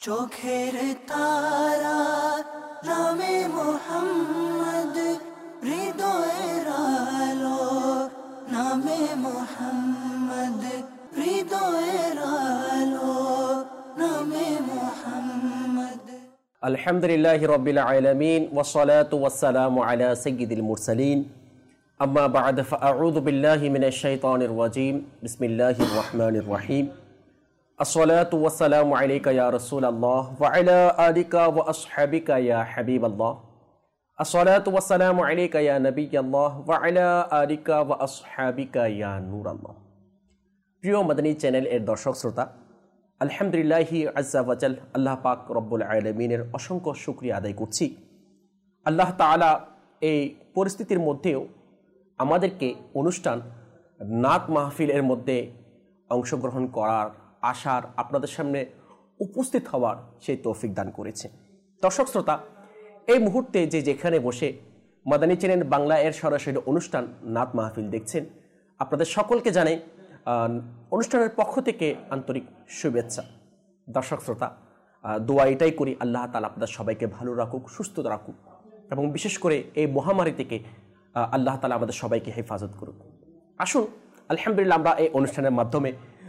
চোখের তারা নামে মোহাম্মদ, হৃদয়ের আলো নামে মোহাম্মদ, হৃদয়ের আলো নামে মোহাম্মদ। আলহামদুলিল্লাহি রাব্বিল আলামিন ওয়াসসালাতু ওয়াসসালামু আলা সাইয়্যিদিল মুরসালিন, আম্মা বা'দ, ফাআউযু বিল্লাহি মিনাশ শাইতানির রাজীম। বিসমিল্লাহির রহমানির রহিম। আসসালাতু ওয়াসসালামু আলাইকা ইয়া রাসূলাল্লাহ ওয়া আলা আলিকা ওয়া আসহাবিকা ইয়া হাবিবাল্লাহ। আসসালাতু ওয়াসসালামু আলাইকা ইয়া নাবিয়াল্লাহ ওয়া আলা আলিকা ওয়া আসহাবিকা ইয়া নূরাল্লাহ। প্রিয় মাদানী চ্যানেল এর দর্শক শ্রোতা, আলহামদুলিল্লাহি আজ্জা ওয়া জাল, আল্লাহ পাক রব্বুল আলামিনের অসংখ্য শুকরিয়া আদায় করছি। আল্লাহ তাআলা এই পরিস্থিতির মধ্যেও আমাদেরকে অনুষ্ঠান নাত মাহফিলের মধ্যে অংশগ্রহণ করার, আসার, আপনাদের সামনে উপস্থিত হওয়ার সেই তৌফিক দান করেছে। দর্শক শ্রোতা, এই মুহূর্তে যে যেখানে বসে মাদানী চ্যানেল বাংলা এর সরাসরি অনুষ্ঠান নাত মাহফিল দেখছেন, আপনাদের সকলকে জানাই অনুষ্ঠানের পক্ষ থেকে আন্তরিক শুভেচ্ছা। দর্শক শ্রোতা, দোয়া এটাই করি, আল্লাহ তাআলা আপনাদের সবাইকে ভালো রাখুক, সুস্থ রাখুক, এবং বিশেষ করে এই মহামারী থেকে আল্লাহ তাআলা আমাদের সবাইকে হেফাজত করুক। আসুন, আলহামদুলিল্লাহ, আমরা এই অনুষ্ঠানের মাধ্যমে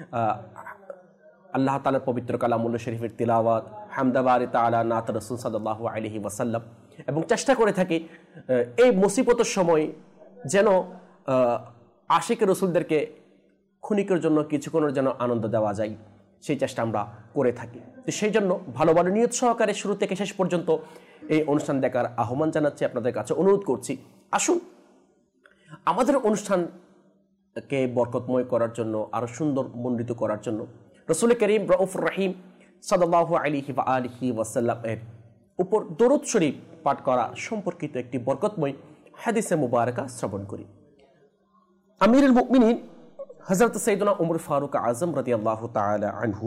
আল্লাহ তাআলার পবিত্র কালামুল্লাহ শরীফের তিলাওয়াত, হামদাবারি তাআলা, নাত রাসূল সাল্লাল্লাহু আলাইহি ওয়াসাল্লাম, এবং চেষ্টা করে থাকি এই মুসিবতের সময় যেন আশিক রসুলদেরকে ক্ষণিকের জন্য, কিছুক্ষণের জন্য আনন্দ দেওয়া যায়, সেই চেষ্টা আমরা করে থাকি। তো সেই জন্য ভালো ভালো নিয়ত সহকারে শুরু থেকে শেষ পর্যন্ত এই অনুষ্ঠান দেখার আহ্বান জানাচ্ছি, আপনাদের কাছে অনুরোধ করছি। আসুন, আমাদের অনুষ্ঠানকে বরকতময় করার জন্য, আরও সুন্দর মণ্ডিত করার জন্য রাসূল করিম রউফুর রহিম সাল্লাল্লাহু আলাইহি ওয়া আলিহি ওয়াসাল্লাম এর উপর দরুদ শরীফ পাঠ করা সম্পর্কিত একটি বরকতময় হাদিসে মুবারাকা শ্রবণ করি। আমিরুল মুমিনিন হযরত সাইয়েদনা উমর ফারুক আযম রাদিয়াল্লাহু তাআলা আনহু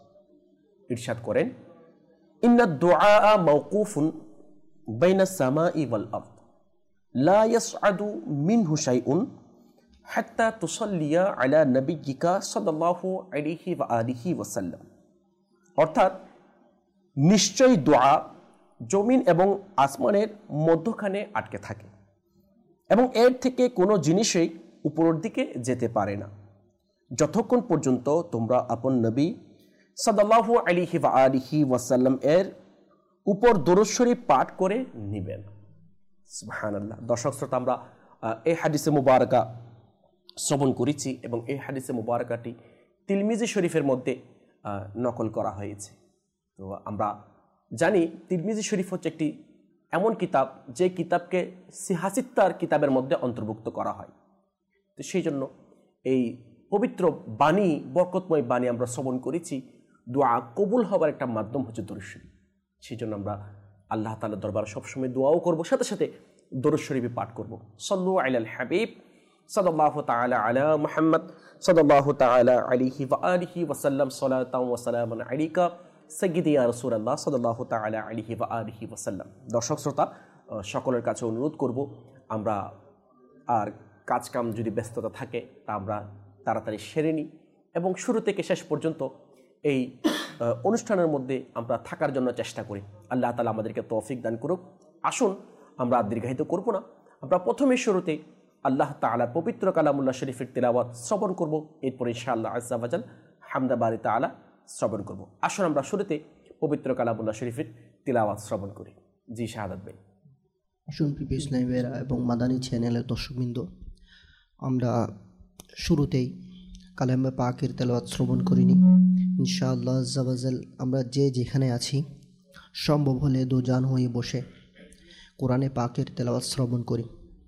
ইরশাদ করেন, ইন্নাদ দুআআ মাওকুফুন বাইনাস সামাই ওয়াল আরদ লা ইয়াসআদু মিনহু শাইউন হাত্তা তুসাল্লিয়া আলা নবিয়্যিকা সাল্লাল্লাহু আলাইহি ওয়া আলিহি ওয়াসাল্লাম। অর্থাৎ, নিশ্চয়ই দোয়া জমিন এবং আসমানের মধ্যখানে আটকে থাকে এবং এর থেকে কোনো জিনিসই উপরের দিকে যেতে পারে না, যতক্ষণ পর্যন্ত তোমরা আপন নবী সাল্লাল্লাহু আলাইহি ওয়া আলিহি ওয়াসাল্লাম এর উপর দরুদ শরীফ পাঠ করে নিবেন। সুবহানাল্লাহ। দর্শক শ্রোতা, আমরা এই হাদিসে মুবারাকা শ্রবণ করেছি এবং এই হাদিসে মুবারাকাটি তিরমিজি শরীফের মধ্যে নকল করা হয়েছে। তো আমরা জানি তিরমিজি শরীফ হচ্ছে একটি এমন কিতাব যে কিতাবকে সিহাসিত্তার কিতাবের মধ্যে অন্তর্ভুক্ত করা হয়। তো সেই জন্য এই পবিত্র বাণী, বরকতময় বাণী আমরা শ্রবণ করেছি। দোয়া কবুল হওয়ার একটা মাধ্যম হচ্ছে দরুদ শরীফ। সেই জন্য আমরা আল্লাহ তাআলার দরবারে সবসময় দোয়াও করব, সাথে সাথে দরুদ শরীফ পাঠ করব। সাল্লু আলাল হাবিব সাল্লাল্লাহু তাআলা আলা মুহাম্মদ সাল্লাল্লাহু তাআলা আলাইহি ওয়া আলিহি ওয়াসাল্লাম, সালাতাও ওয়া সালামান আলাইকা সাইয়্যিদি ইয়া রাসূলুল্লাহ সাল্লাল্লাহু তাআলা আলাইহি ওয়া আলিহি ওয়াসাল্লাম। দর্শক শ্রোতা, সকলের কাছে অনুরোধ করব, আমরা আর কাজকাম যদি ব্যস্ততা থাকে তা আমরা তাড়াতাড়ি সেরে নিই এবং শুরু থেকে শেষ পর্যন্ত এই অনুষ্ঠানের মধ্যে আমরা থাকার জন্য চেষ্টা করি। আল্লাহ তাআলা আমাদেরকে তৌফিক দান করুক। আসুন, আমরা দীর্ঘায়িত করব না, আমরা প্রথমে শুরুতে আল্লাহ তাআলার পবিত্র কালামুল্লাহ শরীফের তিলাওয়াত শ্রবণ করব, এরপর ইনশাআল্লাহ আজ্জা ওয়া জাল হামদা বারি তাআলা শ্রবণ করব। আসুন, আমরা শুরুতে পবিত্র কালামুল্লাহ শরীফের তিলাওয়াত শ্রবণ করি। জি শাহাদাত ভাই। আসুন প্রিয় ইসলামী ভাইয়েরা এবং মাদানী চ্যানেলের দর্শকবৃন্দ, আমরা শুরুতেই কালামে পাকের তেলাওয়াত শ্রবণ করিনি। ইনশাআল্লাহ আজ্জা ওয়া জাল আমরা যে যেখানে আছি সম্ভব হলে দোজান হয়ে বসে কোরআনে পাকের তেলাওয়াত শ্রবণ করি।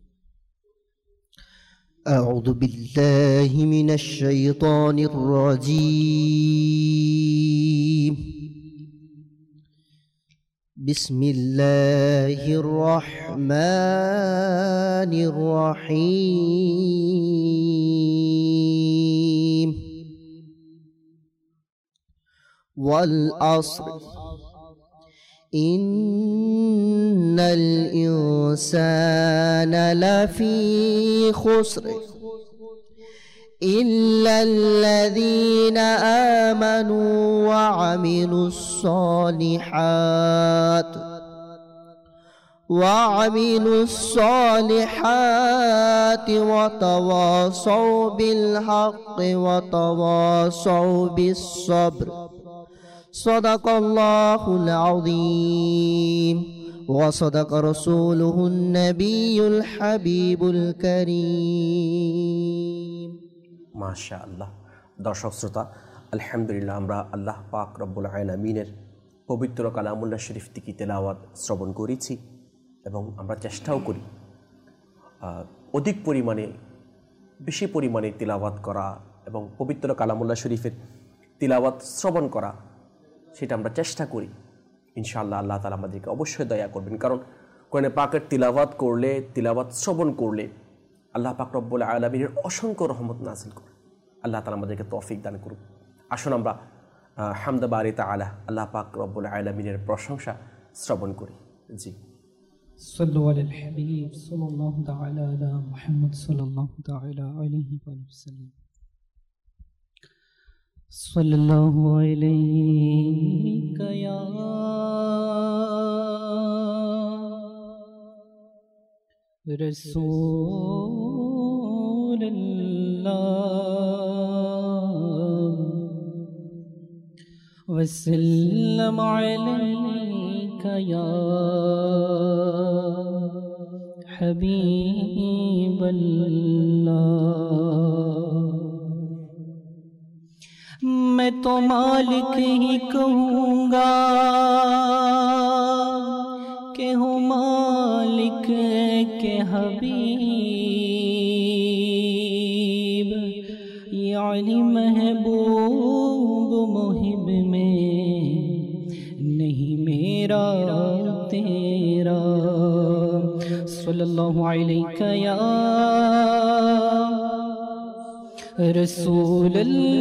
আউযু বিল্লাহি মিনাশ শাইতানির রাজীম। বিসমিল্লাহির রহমানির রহিম। ওয়াল আসর ইন্নাল ইনসানা লাফি খুসর إلا الذين آمنوا وعملوا الصالحات وتواصوا بالحق وتواصوا بالصبر صدق الله العظيم وصدق رسوله النبي الحبيب الكريم মাশাআল্লাহ। দর্শক শ্রোতা, আলহামদুলিল্লাহ আমরা আল্লাহ পাক রব্বুল আলামিনের পবিত্র কালামুল্লাহ শরীফ থেকে তেলাওয়াত শ্রবণ করেছি এবং আমরা চেষ্টাও করি অধিক পরিমাণে বেশি পরিমাণে তিলাওয়াত করা এবং পবিত্র কালামুল্লাহ শরীফের তিলাওয়াত শ্রবণ করা, সেটা আমরা চেষ্টা করি। ইনশাআল্লাহ আল্লাহ তাআলা আমাদেরকে অবশ্যই দয়া করবেন, কারণ কোরআনে পাকের তিলাওয়াত করলে, তিলাওয়াত শ্রবণ করলে আল্লাহ পাক রব্বুল আলামিনের অসংখ্য রহমত নাযিল করে। আল্লাহ তাআলা আমাদেরকে তৌফিক দান করুন। আসুন আমরা হামদ বারি তাআলা আল্লাহ পাক রব্বুল আলামিনের প্রশংসা শ্রবণ করি। জি, صلوا على الحبيب صلى الله تعالى على محمد صلى الله تعالى عليه وسلم صلى الله عليك يا رسول الله وسلم عليك يا حبيب اللہ۔ میں تو مالک ہی کہوں گا کہ ہوں مالک کے حبیب، یعنی محبوب محب میں نہیں میرا تیرا۔ صلی اللہ علیہ یا رسول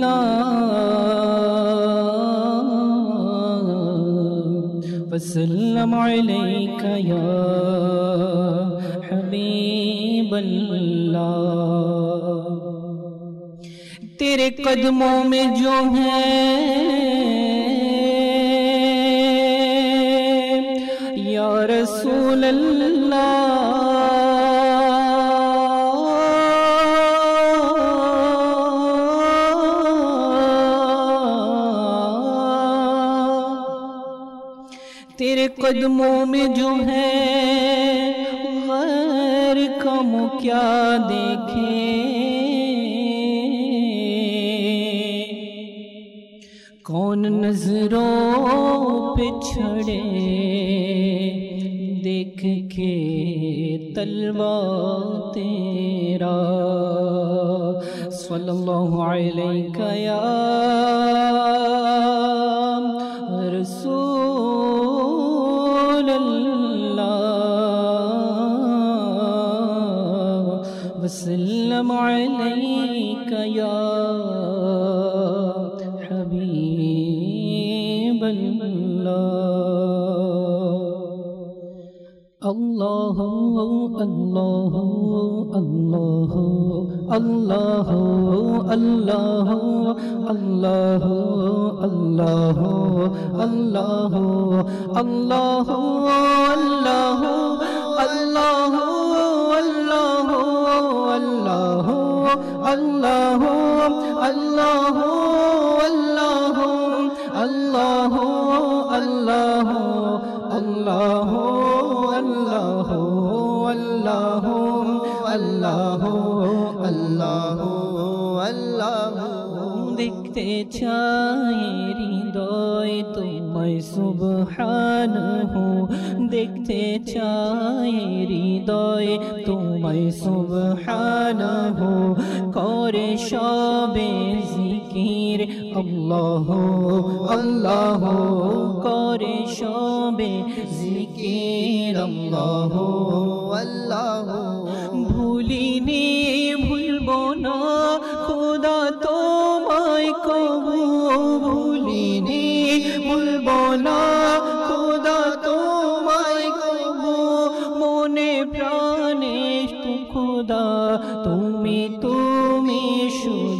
اللہ وسلم علیک یا حبیب اللہ۔ تیرے قدموں میں جو ہے یا رسول اللہ، تیرے قدموں میں جو ہے غیر کا منہ کیا دیکھے، کون نظروں پہ چھڑے دیکھ کے طلبہ تیرا۔ صلی اللہ علیہ یا رسول اللہ وسلم علیک یا حبیب اللہ۔ اللہ اللہ اللہ اللہ اللہ اللہ اللہ اللہ اللہ اللہ اللہ اللہ اللہ اللہ اللہ اللہ اللہ اللہ اللہ۔ دیکھتے چاہے ہৃদয় তোমায় সুবহান হো، দেখতে চায় হৃদয় তোমায় সুবহান হো, করে সবে জিকির আল্লাহ আল্লাহ, করে সবে জিকির আল্লাহ আল্লাহ। ভুলিনি ভুলবো না খোদা তোমায় কবু, ভুলিনি ভুলবো না খোদা তোমায় কবু, মনে প্রাণে খোদা তুমি তুমি শুধু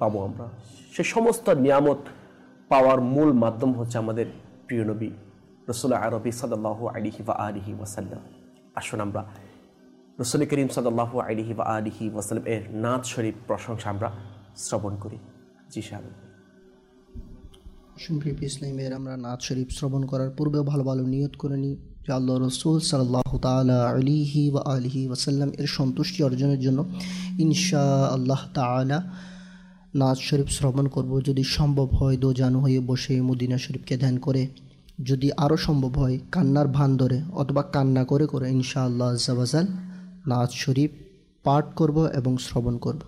পাবো আমরা। সে সমস্ত নিয়ামত পাওয়ার মূল মাধ্যম হচ্ছে আমাদের প্রিয় নবী রাসূল আরবি সাল্লাল্লাহু আলাইহি ওয়া আলিহি ওয়াসাল্লাম। আসুন আমরা রাসূল করিম সাল্লাল্লাহু আলাইহি ওয়া আলিহি ওয়াসাল্লাম এর নাত শরীফ প্রশংসা আমরা শ্রবণ করি। জি সাহেব। সুপ্রিয় ইসলামের আমরা নাত শরীফ শ্রবণ করার পূর্বে ভালো ভালো নিয়ত করে নিই যে আল্লাহ রসুল সাল্লাল্লাহু তাআলা আলাইহি ওয়া আলিহি ওয়াসাল্লাম এর সন্তুষ্টি অর্জনের জন্য ইনশাআল্লাহ তাআলা নাত শরীফ শ্রবণ করব। যদি সম্ভব হয় দোজান হয়ে বসে মদিনা শরীফকে ধ্যান করে, যদি আরও সম্ভব হয় কান্নার ভান ধরে অথবা কান্না করে করে ইনশাআল্লাহ আজ্জা ওয়াজাল নাত শরীফ পাঠ করব এবং শ্রবণ করব।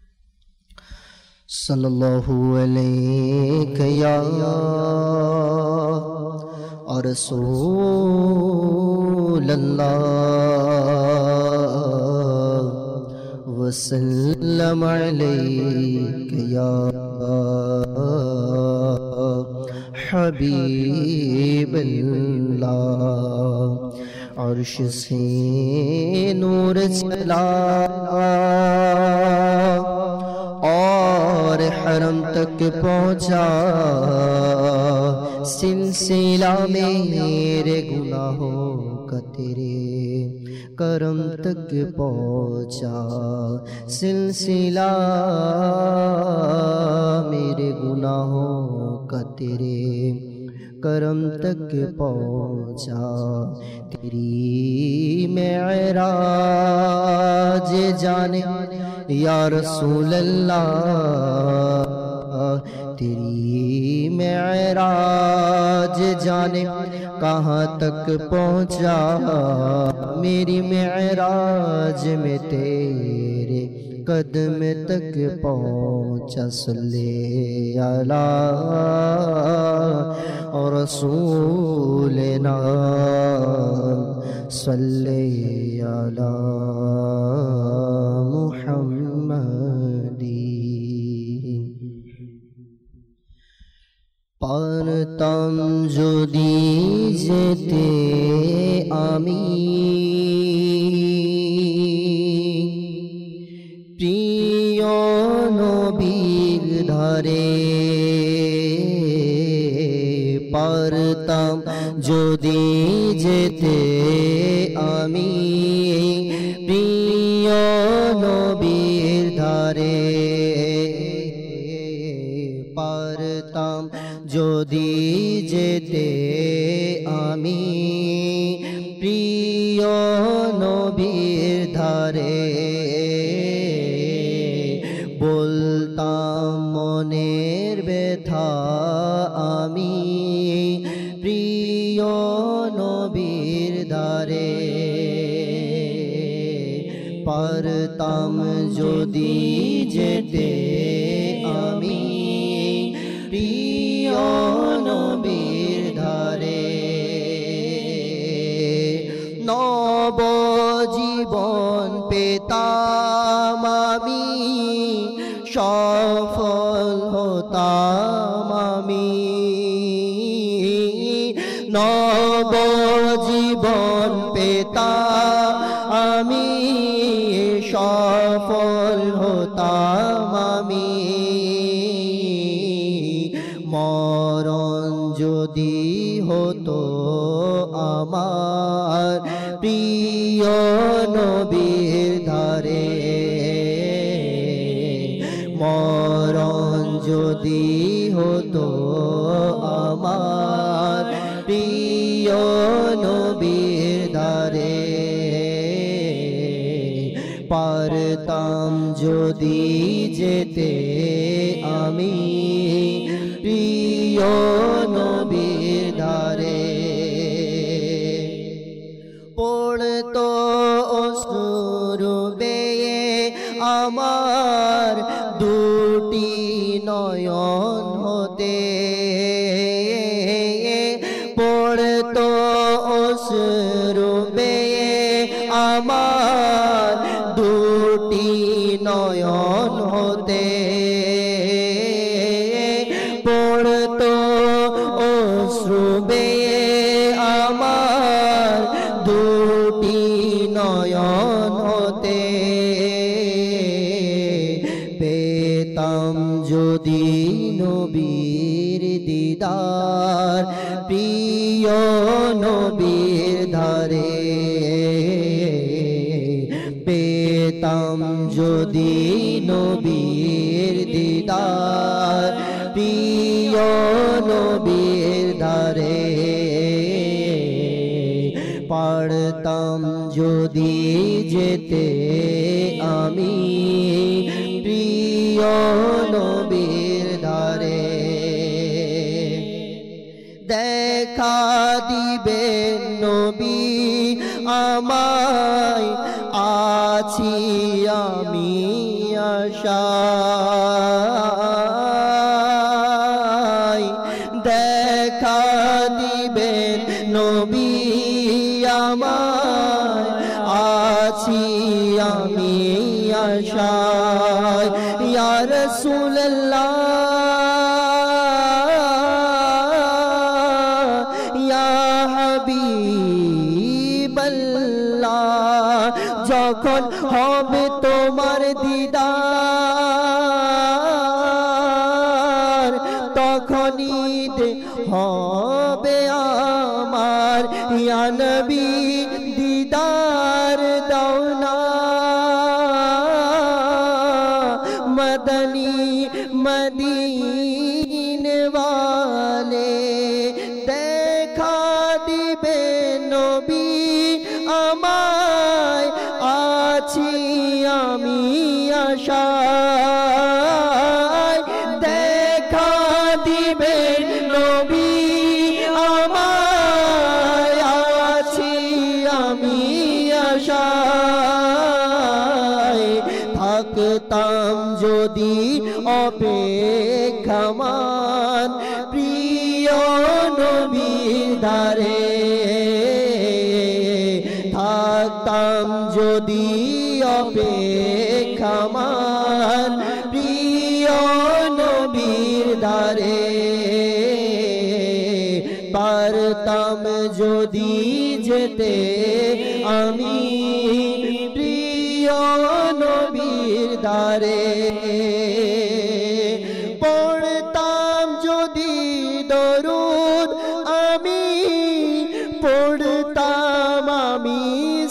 সাল্লাল্লাহু আলাইকা ইয়া রাসূলুল্লাহ ওয়া সাল্লাম আলাইকা ইয়া হাবিবাল্লাহ। अर्श से नूर चला और हरम तक पहुँचा, सिलसिला मेरे गुनाहों का तेरे करम तक पहुँचा, सिलसिला मेरे गुनाहों का तेरे करम तक पहुँचा। तेरी मेराज जाने या रसूल अल्लाह, तेरी मेराज जाने कहाँ तक पहुँचा, मेरी मेराज में तेरे कदम तक पहुँचा। सल्ले अला रसूलना सल्ले अला मुहम्मदी। পারতাম যদি যেতে আমি প্রিয় নবীর ধারে, পারতাম যদি যেতে আমি প্রিয় নবীর ধারে, পারতাম যদি যেতে আমি প্রিয় নবীর ধারে, বলতাম মনের ব্যথা আমি প্রিয় নবীর ধারে, পারতাম যদি যেতে আমি প্রিয় নবীর ধারে, নব জীবন পেতাম আমি, সফল হতাম আমি, নব জীবন পেতাম আমি, সফল হতাম আমি, মরণ যদি হতো আমার প্রিয় নবীর ধারে, মরণ যদি হতো আমার প্রিয় নবীর ধারে, পারতাম যদি যেতে আমি প্রিয় নবীর ধারে, পড়তো অশ্রু বেয়ে আমার দুটি নয়ন হতে, পড়তো অশ্রু বেয়ে আমার দুটি নয়ন হতে, পড়তো অশ্রু বেয়ে আমার দুটি নয়ন হতে, পেতাম নবীর দিদার প্রিয় নবীর ধারে পেতাম যদি নবীর দিদার প্রিয় নবীর ধারে পারতাম যদি যেতে আমি প্রিয় নবীর ধারে দেখা দিবেন নবী আমায় আছি আমি আশায় দেখা দিবেন নবী আমায় আছি আমি আশায় ইয়া রাসূলুল্লাহ ইয়া হাবিবাল্লাহ যখন হবে তোমার দিদার তখন ঈদ হবে আমার ইয়া নবী দিদার দাও না মদনী মদিনে वाले দেখা দিবে নবী আমায় আছি আমি আশায় দেখা দিবে নবী আমায় আছি আমি আশায় থাকতাম যদি অপেক্ষমান প্রিয় নবীর ধারে থাকতাম যদি অপেক্ষমান প্রিয় নবীর ধারে পারতাম যদি যেতে আমি প্রিয় নবীর ধারে পড়তাম যদি দরুদ আমি পড়তাম আমি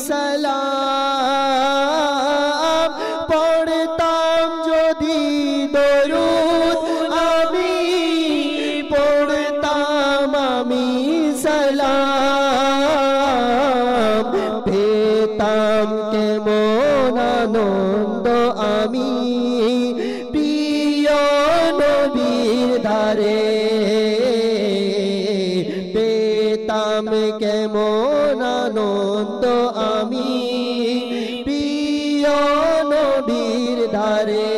সালাম পড়তাম যদি দরুদ আমি পড়তাম আমি সালাম পেতাম কেমন আনন্দ আমি প্রিয় নবীর ধারে পেতাম কেমন আনন্দ আমি প্রিয় নবীর ধারে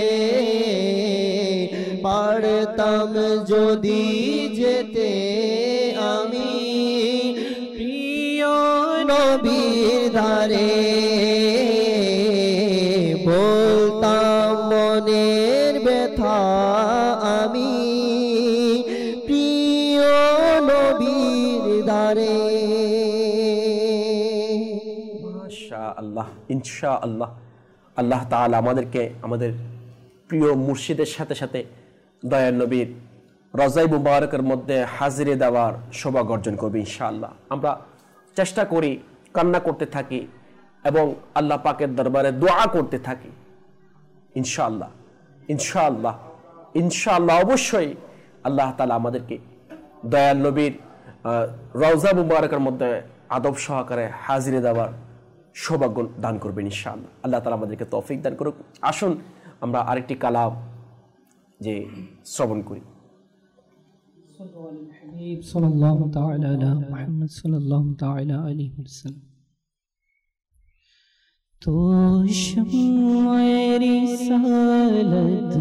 পারতাম যদি যেতে আমি প্রিয় নবীর ধারে বলতাম মনের ব্যথা আমি প্রিয় নবীর ধারে মাশাআল্লাহ ইনশাআল্লাহ আল্লাহ তাআলা আমাদেরকে আমাদের প্রিয় মুর্শিদের সাথে সাথে দয়ার নবীর রওজায়ে মুবারকের মধ্যে হাজিরে দেওয়ার সৌভাগ্য অর্জন করবে ইনশাআল্লাহ। আমরা চেষ্টা করি, কান্না করতে থাকি এবং আল্লাহ পাকের দরবারে দোয়া করতে থাকি। ইনশাআল্লাহ ইনশাআল্লাহ ইনশাআল্লাহ অবশ্যই আল্লাহ তাআলা আমাদেরকে দয়ার নবীর রওজা মুবারকের মধ্যে আদব সহকারে হাজিরে দেওয়ার সৌভাগ্য দান করবেন ইনশাআল্লাহ। আল্লাহ তাআলা আমাদেরকে তৌফিক দান করুক। আসুন আমরা আরেকটি কালাম যে শ্রবণ করি। সাল্লাল্লাহু তাআলা আলা মুহাম্মদ সাল্লাল্লাহু তাআলা আলাইহি ওয়াসাল্লাম। তো শায়ে রিসালত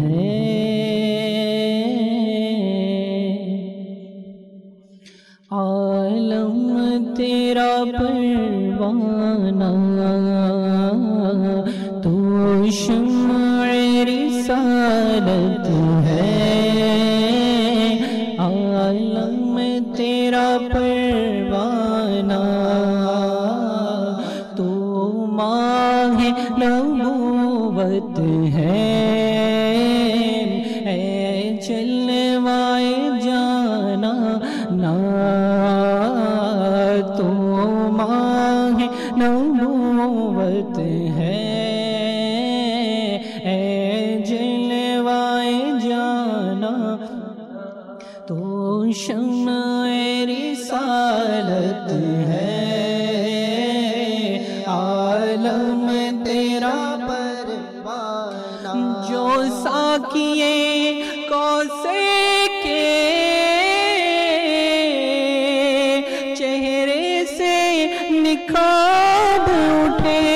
आलम तेरा परवाना तू शम्ए रिसालत है आलम तेरा परवाना तू माहे नबूवत है चलवाए تو شمع رسالت ہے، عالم تیرا پروانہ، جو ساقیے کوثر کے چہرے سے نکھاب اٹھے،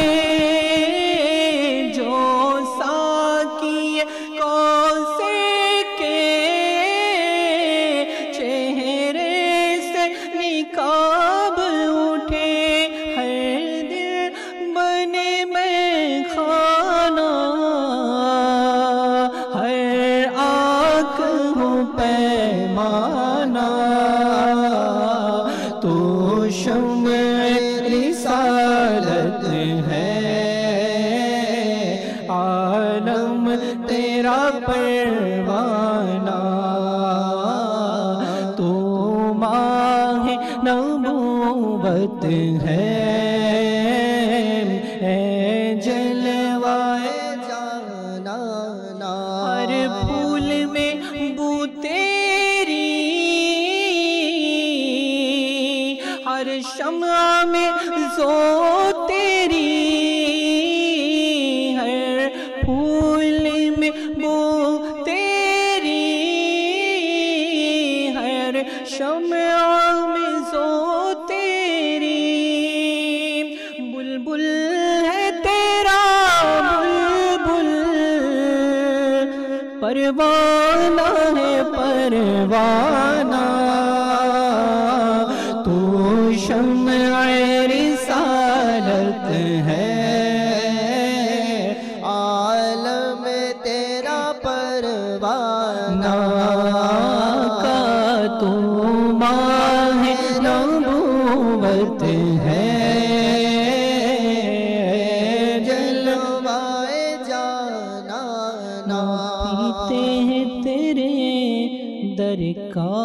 جو ساقیے کوثر کے چہرے سے نکھاب اٹھے، ہر دل بنے میں خانہ، ہر آنکھ ہو پیمانہ، تو شمع رسالت ہے، عالم تیرا پروانہ، تو ماہ نبوت ہے، اے جلوائے جانانا، ہر پھول میں بو تیری، ہر شمع میں ذو تیری، ہر پھول میں بو تیری، ہر شمع میں ذو تیری، بلبل ہے تیرا بلبل، پروانہ ہے پروانہ، تو شمع رسالت ہے، عالم تیرا پروانہ، کا تو ماہ نبوت ہے، جلوائے جانانا، پیتے ہیں تیرے در کا،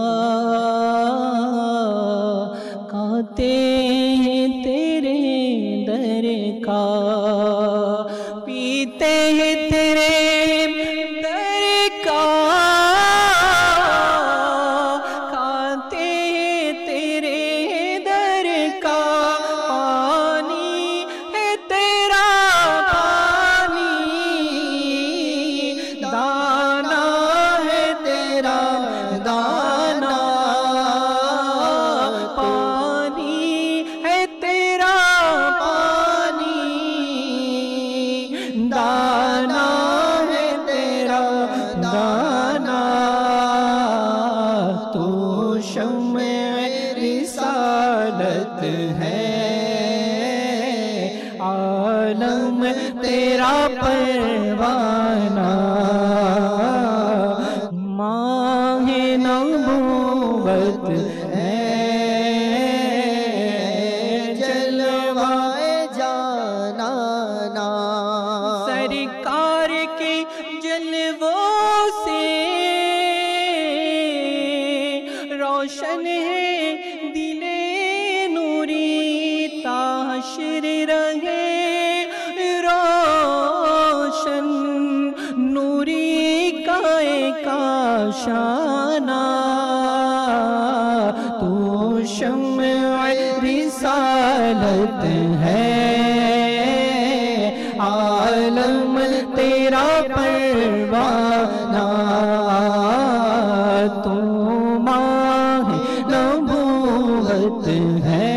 کھاتے ہیں تیرے در کا، پیتے ہیں تیرے در کا، کھاتے ہیں تیرے در کا، پانی ہے تیرا پانی، دانا ہے تیرا دانا، پانی ہے تیرا پانی، دانا ہے تیرا دانا، تو شمع رسالت ہے، عالم تیرا پروانہ، ماہ نبوت ہے، جلوائے جانانا، سرکار کے جلووں سے روشن ہے دل نوری، تا حشر رہے روشن، نوری کا ایک آشانہ، تو شمع رسالت ہے، عالم تیرا پروانہ، تو ماہ نبوت ہے،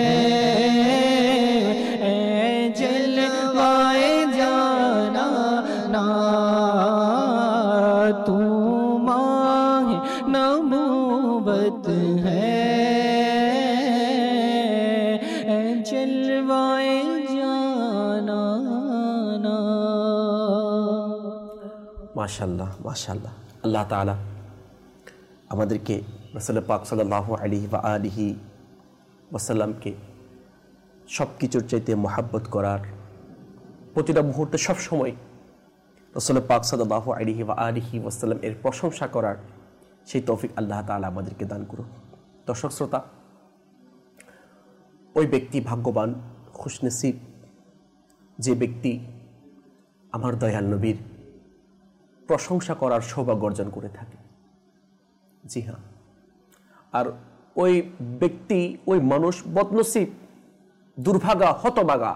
اے جلوائے جانانا، تو ماہ نبوت ہے، اے جلوائے جانانا۔ মাশাআল্লাহ মাশাআল্লাহ। আল্লাহ তাআলা আমাদেরকে রাসূল পাক সাল্লাল্লাহু আলাইহি ওয়া আলিহি ওয়াসাল্লামকে সব কিছুর চাইতে মহব্বত করার, প্রতিটা মুহূর্তে সব সময় রাসূল পাক সাল্লাল্লাহু আলাইহি ওয়া আলিহি ওয়াসাল্লাম এর প্রশংসা করার সেই তৌফিক আল্লাহ তাআলা আমাদেরকে দান করুন। দর্শক শ্রোতা, ওই ব্যক্তি ভাগ্যবান, খুশনসিব যে ব্যক্তি আমার দয়াল নবীর প্রশংসা করার সৌভাগ্য অর্জন করে থাকে। জি হ্যাঁ, আর ওই ব্যক্তি, ওই মানুষ বদনসিব, দুর্ভাগা, হতভাগা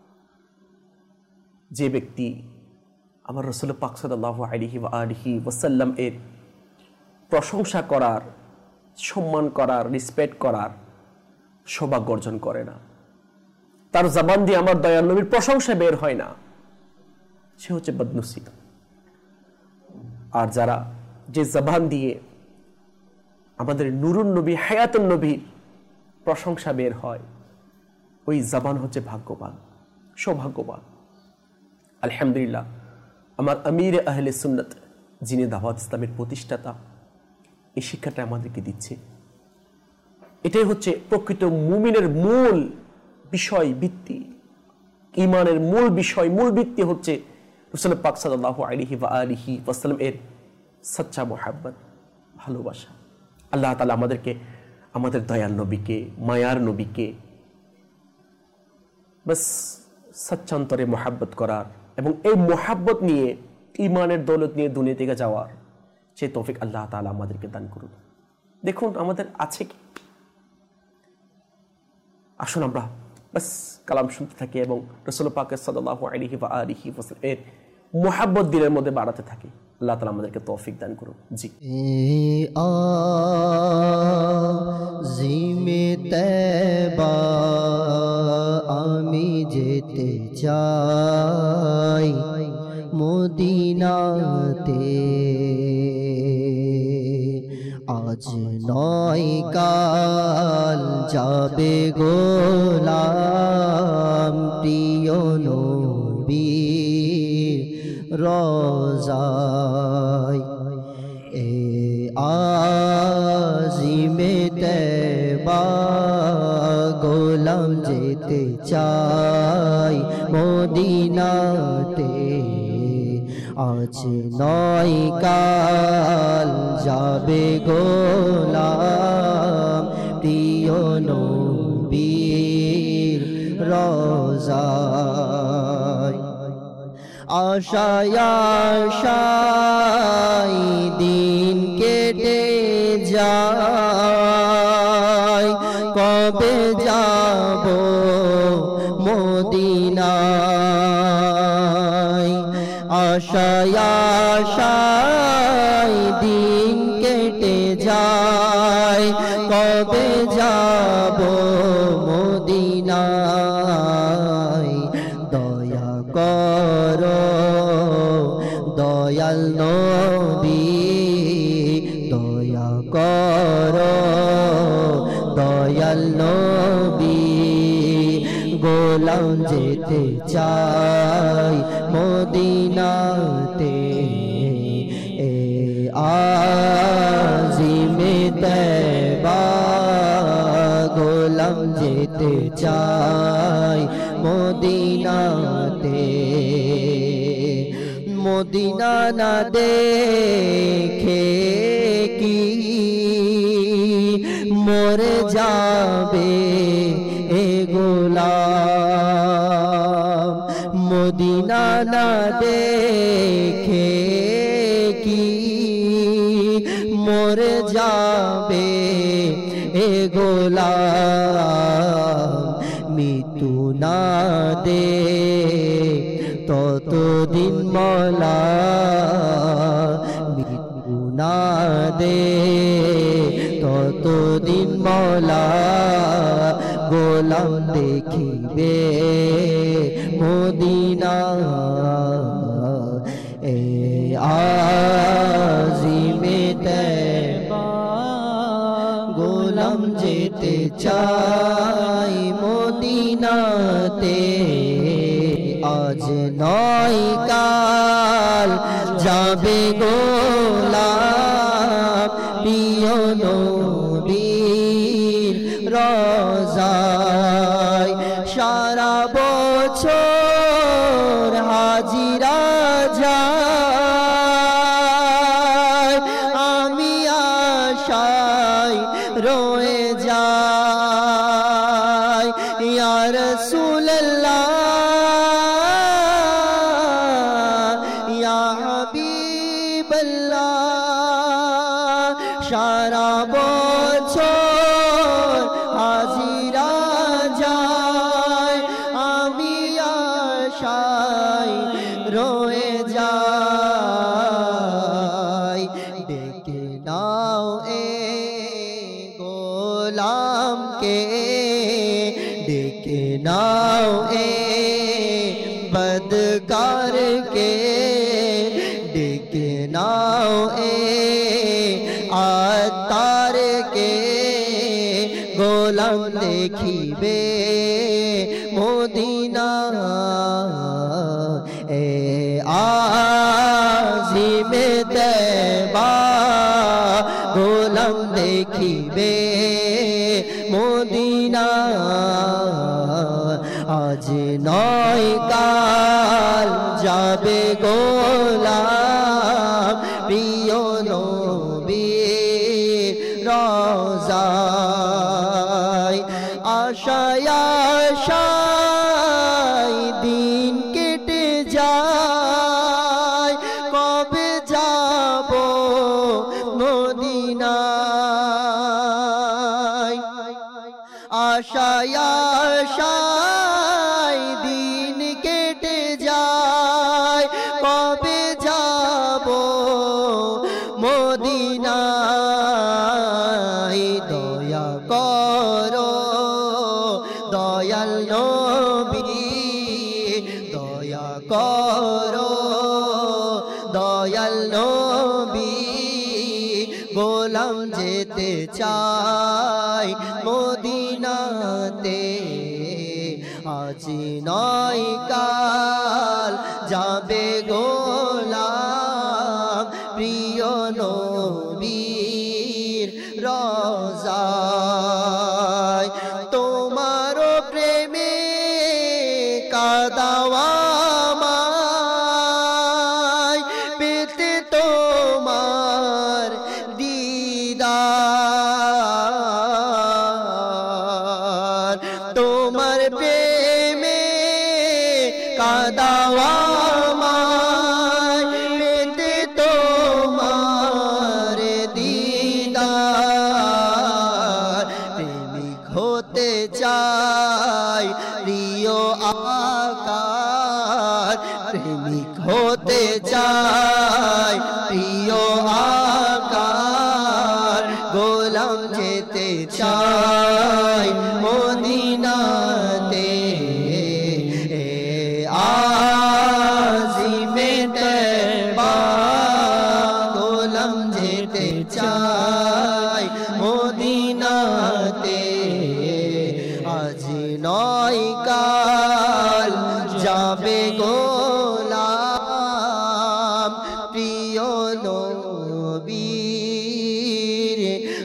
যে ব্যক্তি আমার রাসূল পাক সাল্লাল্লাহু আলাইহি ওয়াসাল্লাম এর প্রশংসা করার, সম্মান করার, রিসপেক্ট করার সৌভাগ্য অর্জন করে না। তার জবান দিয়ে আমার দয়াল নবীর প্রশংসা বের হয় না, সে হচ্ছে বদনসিব। আর যারা যে জবান দিয়ে আমাদের নুরুন নবী, হায়াতুন নবীর প্রশংসা বের হয়, ওই জবান হচ্ছে ভাগ্যবান, সৌভাগ্যবান। আলহামদুলিল্লাহ, আমার আমির আহলে সুন্নাত, যিনি দাওয়াত ইসলামের প্রতিষ্ঠাতা, এই শিক্ষাটা আমাদেরকে দিচ্ছে। এটাই হচ্ছে প্রকৃত মুমিনের মূল বিষয়, ভিত্তি। ঈমানের মূল বিষয়, মূল ভিত্তি হচ্ছে রাসূল পাক সাল্লাল্লাহু আলাইহি ওয়াসাল্লাম এর সচ্চা মুহাব্বত, ভালোবাসা। আল্লাহ তাআলা আমাদেরকে আমাদের দয়াল নবীকে, মায়ার নবীকে বাস সচ্চান্তরে মুহাব্বত করার এবং এই মুহাব্বত নিয়ে, ঈমানের দৌলত নিয়ে দুনিয়া থেকে যাওয়ার সেই তৌফিক আল্লাহ তাআলা আমাদেরকে দান করুন। দেখুন আমাদের আছে কি? আসুন আমরা বাস কালাম শুনতে থাকি এবং রাসূল পাক সাল্লাল্লাহু আলাইহি ওয়াসাল্লাম এর মুহাব্বত দিলের মধ্যে বাড়াতে থাকি। আল্লাহ তাআলা আমাদেরকে তৌফিক দান করুন। জি। জিমে তৈবা আমি যেতে চাই মদিনাতে, আজ নয় কাল যাবে গোলাম প্রিয় নবীর রোজায়। এ আজিমে তৈবা গোলাম যেতে চাই মদিনাতে, আজ নয় কাল যাবে গোলাম প্রিয় নবীর রোজায়। আশায় আশায় দিন কেটে যায়, কবে যাব মদিনায়। আশায় আশায় দিন কেটে যায়, কবে যাব মদিনায়। দয়া করো দয়াল নবী, দয়া করো দয়াল নবী, গোলাম যেতে চাই মদিনাতে। এ আজিমে তৈবা গোলাম যেতে চাই মদিনাতে। মদিনা না দেখে কি মরে যাবে এ গোলাম, মদিনা না দেখে কি মরে যাবে এ গোলাম। মৃত্যু না দে ততদিন মওলা, মৃত্যু না দে ততদিন মওলা, গোলাম দেখিবে মদিনা। এ আজিমে তৈবা গোলাম যেতে চাই মদিনাতে, আজ নয় কাল যাবে গোলাম প্রিয় নবীর রোজায়। সারা বছর হাজিরা যায়, আমি আশায় রয়ে যাই। ইয়া রাসূলুল্লাহ ইয়া হাবিবাল্লাহ, সারা বছর হাজিরা যায়, আমি আশায় রয়ে যাই। ডেকে নাও এ গোলামকে, ডেকে নাও এ বদকারকে, ডেকে নাও এ আত্মারকে। গোলাম দেখিবে মদিনা, এ আজিমে তৈবা। গোলাম দেখিবে মদিনা, আজ নয় কাল যাবে গোলাম প্রিয় নবীর রওজায়। আশায় আশায় দিন কেটে যায়, কবে যাব মদিনায়। আশায় আশায় দিন কেটে যায়, কবে যাব মদিনায়। দয়া করো দয়াল নবী, দয়া করো দয়াল নবী। গোলাম যেতে চাই মদিনাতে, আজ নয় কাল যাবে গোলাম প্রিয় নবীর রওজায়। তোমার প্রেমে কাদাওয়া আমায়, পেতে তোমার দিদার। তোমার প্রেমে কাদাওয়া আমায়, পেতে তোমার দিদার। প্রেমিক হতে চাই প্রিয় আকার, প্রেমিক হতে চাই প্রিয় আকার। গোলাম যেতে চাই মদিনাতে, আজিমে তৈবা। গোলাম যেতে চাই মদিনাতে, আজ নয় কাল যাবে গোলাম প্রিয় নবীর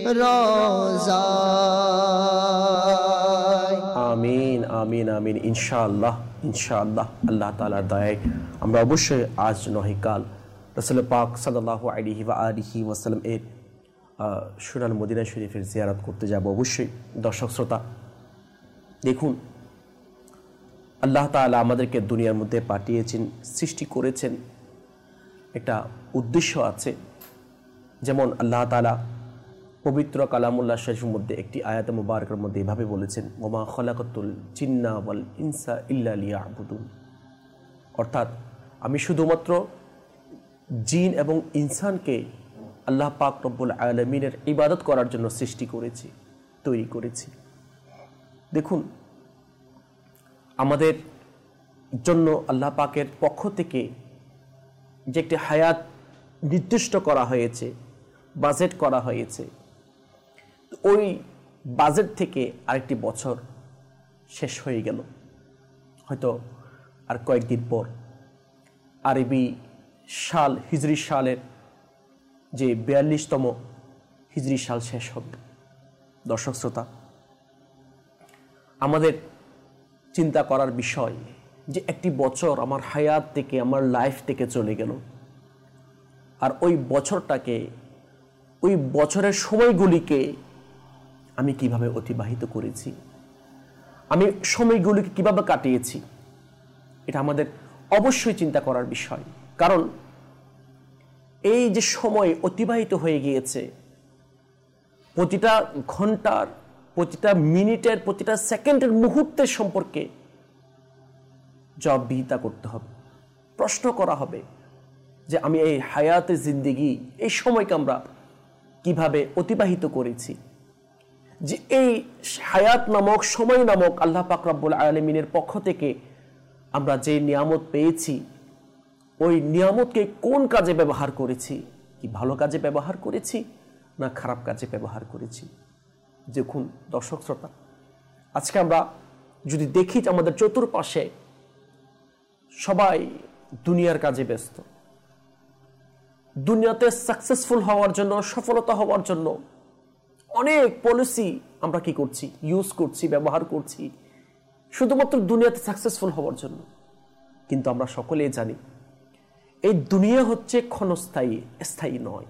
রওজায়। আমিন আমিন আমিন। ইনশাআল্লাহ ইনশাআল্লাহ আল্লাহ তাআলার দয়ায় আমরা অবশ্যই আজ নয় কাল রাসূল পাক সাল্লাল্লাহু আলাইহি ওয়া আলিহি ওয়াসাল্লাম এর সোনার মদিনা শরীফের জিয়ারত করতে যাব। অবশ্যই দর্শক শ্রোতা, দেখুন আল্লাহ তাআলা আমাদেরকে দুনিয়ার মধ্যে পাঠিয়েছেন, সৃষ্টি করেছেন, একটা উদ্দেশ্য আছে। যেমন আল্লাহ তাআলা পবিত্র কালামুল্লাহ শরীফের মধ্যে একটি আয়াতে মুবারকের মধ্যে এভাবে বলেছেন, ওমা খলাকাতুল জিন্না ওয়াল ইনসা ইল্লা লিয়াবুদুন। অর্থাৎ আমি শুধুমাত্র জিন এবং ইনসানকে আল্লাহ পাক রব্বুল আলামিনের ইবাদত করার জন্য সৃষ্টি করেছি, তৈরি করেছি। দেখুন আমাদের জন্য আল্লাহ পাকের পক্ষ থেকে যে একটি হায়াত নির্দিষ্ট করা হয়েছে, বাজেট করা হয়েছে, ওই বাজেট থেকে আরেকটি বছর শেষ হয়ে গেল। হয়তো আর কয়েকদিন পর আরবি সাল হিজরি সালের যে 42তম হিজরি সাল শেষ হবে। দর্শক শ্রোতা, আমাদের চিন্তা করার বিষয় যে একটি বছর আমার হায়াত থেকে, আমার লাইফ থেকে চলে গেল, আর ওই বছরটাকে, ওই বছরের সময়গুলিকে আমি কিভাবে অতিবাহিত করেছি, আমি সময়গুলিকে কিভাবে কাটিয়েছি, এটা আমাদের অবশ্যই চিন্তা করার বিষয়। কারণ এই যে সময় অতিবাহিত হয়ে গিয়েছে, প্রতিটা ঘন্টার, প্রতিটা মিনিটের, প্রতিটা সেকেন্ডের, মুহূর্তের সম্পর্কে জবাবদিহিতা করতে হবে। প্রশ্ন করা হবে যে আমি এই হায়াতে জিন্দেগি, এই সময়কে আমরা কিভাবে অতিবাহিত করেছি, যে এই হায়াত নামক, সময় নামক আল্লাহ পাক রব্বুল আলামিনের পক্ষ থেকে আমরা যে নিয়ামত পেয়েছি, ওই নিয়ামতকে কোন কাজে ব্যবহার করেছি, কি ভালো কাজে ব্যবহার করেছি না খারাপ কাজে ব্যবহার করেছি। দেখুন দর্শক শ্রোতা, আজকে আমরা যদি দেখি যে আমাদের চতুর্পাশে সবাই দুনিয়ার কাজে ব্যস্ত, দুনিয়াতে সাকসেসফুল হওয়ার জন্য, সফলতা হওয়ার জন্য অনেক পলিসি আমরা কি করছি, ইউজ করছি, ব্যবহার করছি শুধুমাত্র দুনিয়াতে সাকসেসফুল হওয়ার জন্য। কিন্তু আমরা সকলেই জানি এই দুনিয়া হচ্ছে ক্ষণস্থায়ী, স্থায়ী নয়।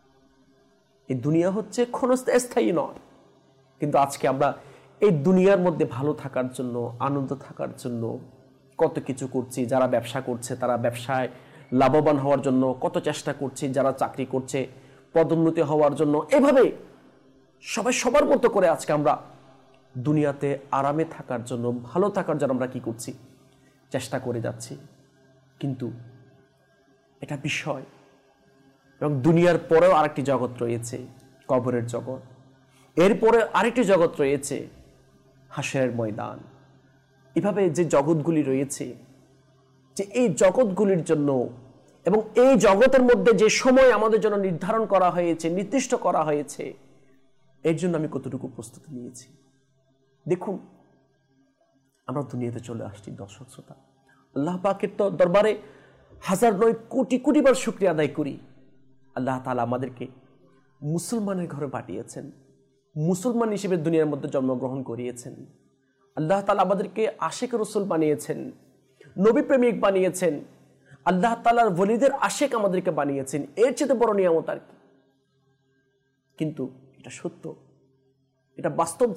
এই দুনিয়া হচ্ছে ক্ষণস্থায়ী, স্থায়ী নয়। কিন্তু আজকে আমরা এই দুনিয়ার মধ্যে ভালো থাকার জন্য, আনন্দ থাকার জন্য কত কিছু করছি। যারা ব্যবসা করছে তারা ব্যবসায় লাভবান হওয়ার জন্য কত চেষ্টা করছে, যারা চাকরি করছে পদোন্নতি হওয়ার জন্য। এভাবে সবাই সবার মতো করে আজকে আমরা দুনিয়াতে আরামে থাকার জন্য, ভালো থাকার জন্য আমরা কি করছি, চেষ্টা করে যাচ্ছি। কিন্তু এটা বিষয়। এবং দুনিয়ার পরেও আরেকটি জগৎ রয়েছে, কবরের জগৎ। এরপরে আরেকটি জগৎ রয়েছে, হাসরের ময়দান। এভাবে যে জগৎগুলি রয়েছে, যে এই জগৎগুলির জন্য এবং এই জগতের মধ্যে যে সময় আমাদের জন্য নির্ধারণ করা হয়েছে, নির্দিষ্ট করা হয়েছে, এর জন্য আমি কতটুকু প্রস্তুতি নিয়েছি। দেখুন, আমরা দুনিয়াতে চলে আসছি দর্শক শ্রোতা, আল্লাহ পাকের তো দরবারে হাজার নয় কোটি কোটি বার শুকরিয়া আদায় করি। আল্লাহ তাআলা আমাদেরকে মুসলমানের ঘরে পাঠিয়েছেন, মুসলমান হিসেবে দুনিয়ার মধ্যে জন্মগ্রহণ করিয়েছেন। আল্লাহ তাআলা আমাদেরকে আশিক রাসূল বানিয়েছেন, নবী প্রেমিক বানিয়েছেন। আল্লাহ তাআলার ওলিদের আশিক আমাদেরকে বানিয়েছেন। এর চেয়ে বড় নিয়ামত আর কি। কিন্তু এটা সত্য, এটা বাস্তব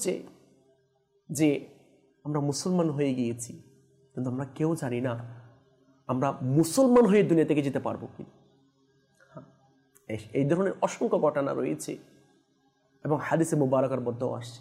যে আমরা মুসলমান হয়ে গিয়েছি, কিন্তু আমরা কেউ জানি না আমরা মুসলমান হয়ে দুনিয়া থেকে যেতে পারবো কি। এই ধরনের অসংখ্য ঘটনা রয়েছে এবং হাদিসে মুবারকার মধ্যেও আসছে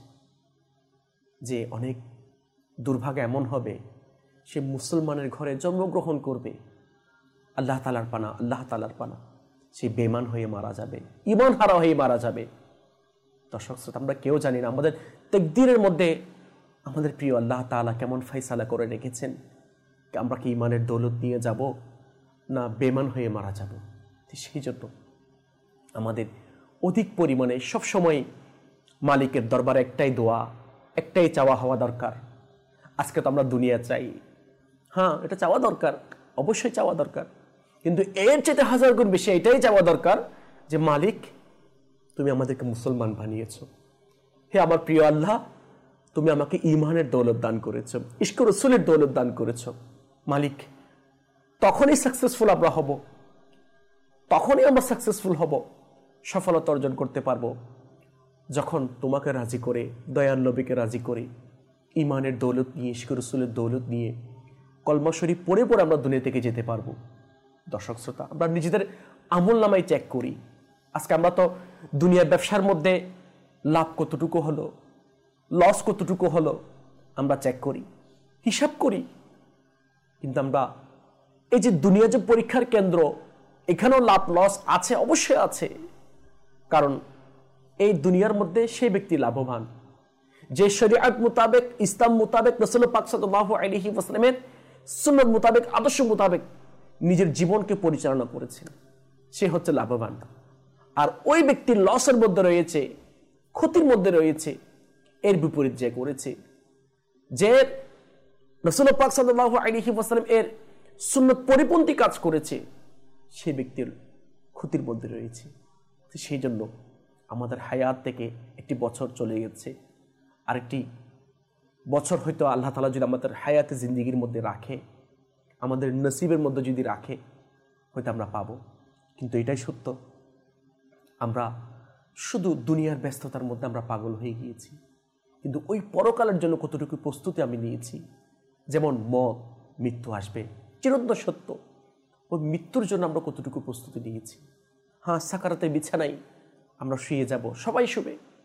যে অনেক দুর্ভাগ্য এমন হবে, সে মুসলমানের ঘরে জন্মগ্রহণ করবে, আল্লাহ তাআলার পানা, আল্লাহ তাআলার পানা, সে বেঈমান হয়ে মারা যাবে, ঈমান হারা হয়ে মারা যাবে। দর্শক শ্রোতা, আমরা কেউ জানি না আমাদের তাকদীরের মধ্যে আমাদের প্রিয় আল্লাহ তাআলা কেমন ফয়সালা করে রেখেছেন। আমরা কি ঈমানের দৌলত নিয়ে যাব না বেঈমান হয়ে মারা যাব। সেই জন্য আমাদের অধিক পরিমাণে সবসময় মালিকের দরবারে একটাই দোয়া, একটাই চাওয়া হওয়া দরকার। আজকে তো আমরা দুনিয়া চাই, হ্যাঁ এটা চাওয়া দরকার, অবশ্যই চাওয়া দরকার, কিন্তু এর চেয়ে হাজার গুণ বেশি এটাই চাওয়া দরকার যে মালিক তুমি আমাদেরকে মুসলমান বানিয়েছো। হে আমার প্রিয় আল্লাহ, তুমি আমাকে ঈমানের দৌলত দান করেছো, ইশক রাসূলের দৌলত দান করেছো। মালিক, তখনই সাকসেসফুল আমরা হব, তখনই আমরা সাকসেসফুল হব, সফলতা অর্জন করতে পারবো যখন তোমাকে রাজি করে, দয়াল নবীকে রাজি করে, ঈমানের দৌলত নিয়ে, ইশক রাসূলের দৌলত নিয়ে, কলমা শরীফ পড়ে পড়ে আমরা দুনিয়া থেকে যেতে পারবো। দর্শক শ্রোতা, আমরা নিজেদের আমল নামায় চেক করি। আজকে আমরা তো দুনিয়ার ব্যবসার মধ্যে লাভ কতটুকু হলো, লস কতটুকু হলো আমরা চেক করি, হিসাব করি। কিন্তু আমরা এই যে দুনিয়া যে পরীক্ষার কেন্দ্র, এখানেও লাভ লস আছে, অবশ্যই আছে। কারণ এই দুনিয়ার মধ্যে সেই ব্যক্তি লাভবান যে শরীয়ত মোতাবেক, ইসলাম মোতাবেক, রাসূল পাক সাল্লাল্লাহু আলাইহি ওয়াসাল্লামের সুন্নাত মোতাবেক, আদর্শ মোতাবেক নিজের জীবনকে পরিচালনা করেছেন, সে হচ্ছে লাভবান। আর ওই ব্যক্তি লসের মধ্যে রয়েছে, ক্ষতির মধ্যে রয়েছে। এর বিপরীত যে করেছে, যে রাসূল পাক সাল্লাল্লাহু আলাইহি ওয়াসাল্লাম এর সুন্নাত পরিপন্থী কাজ করেছে, সেই ব্যক্তির ক্ষতির মধ্যে রয়েছে। সেই জন্য আমাদের হায়াত থেকে একটি বছর চলে গেছে, আরেকটি বছর হয়তো আল্লাহ তাআলা যদি আমাদের হায়াতে জিন্দেগির মধ্যে রাখে, আমাদের নসিবের মধ্যে যদি রাখে, হয়তো আমরা পাবো। কিন্তু এটাই সত্য, আমরা শুধু দুনিয়ার ব্যস্ততার মধ্যে আমরা পাগল হয়ে গিয়েছি। কিন্তু ওই পরকালের জন্য কতটুকু প্রস্তুতি আমি নিয়েছি। যেমন মত, মৃত্যু আসবে, চিরন্তন সত্য। ওই মৃত্যুর জন্য আমরা কতটুকু প্রস্তুতি নিয়েছি। হ্যাঁ, সাকারাতে বিছানায় আমরা শুয়ে যাব, সবাই শুবে,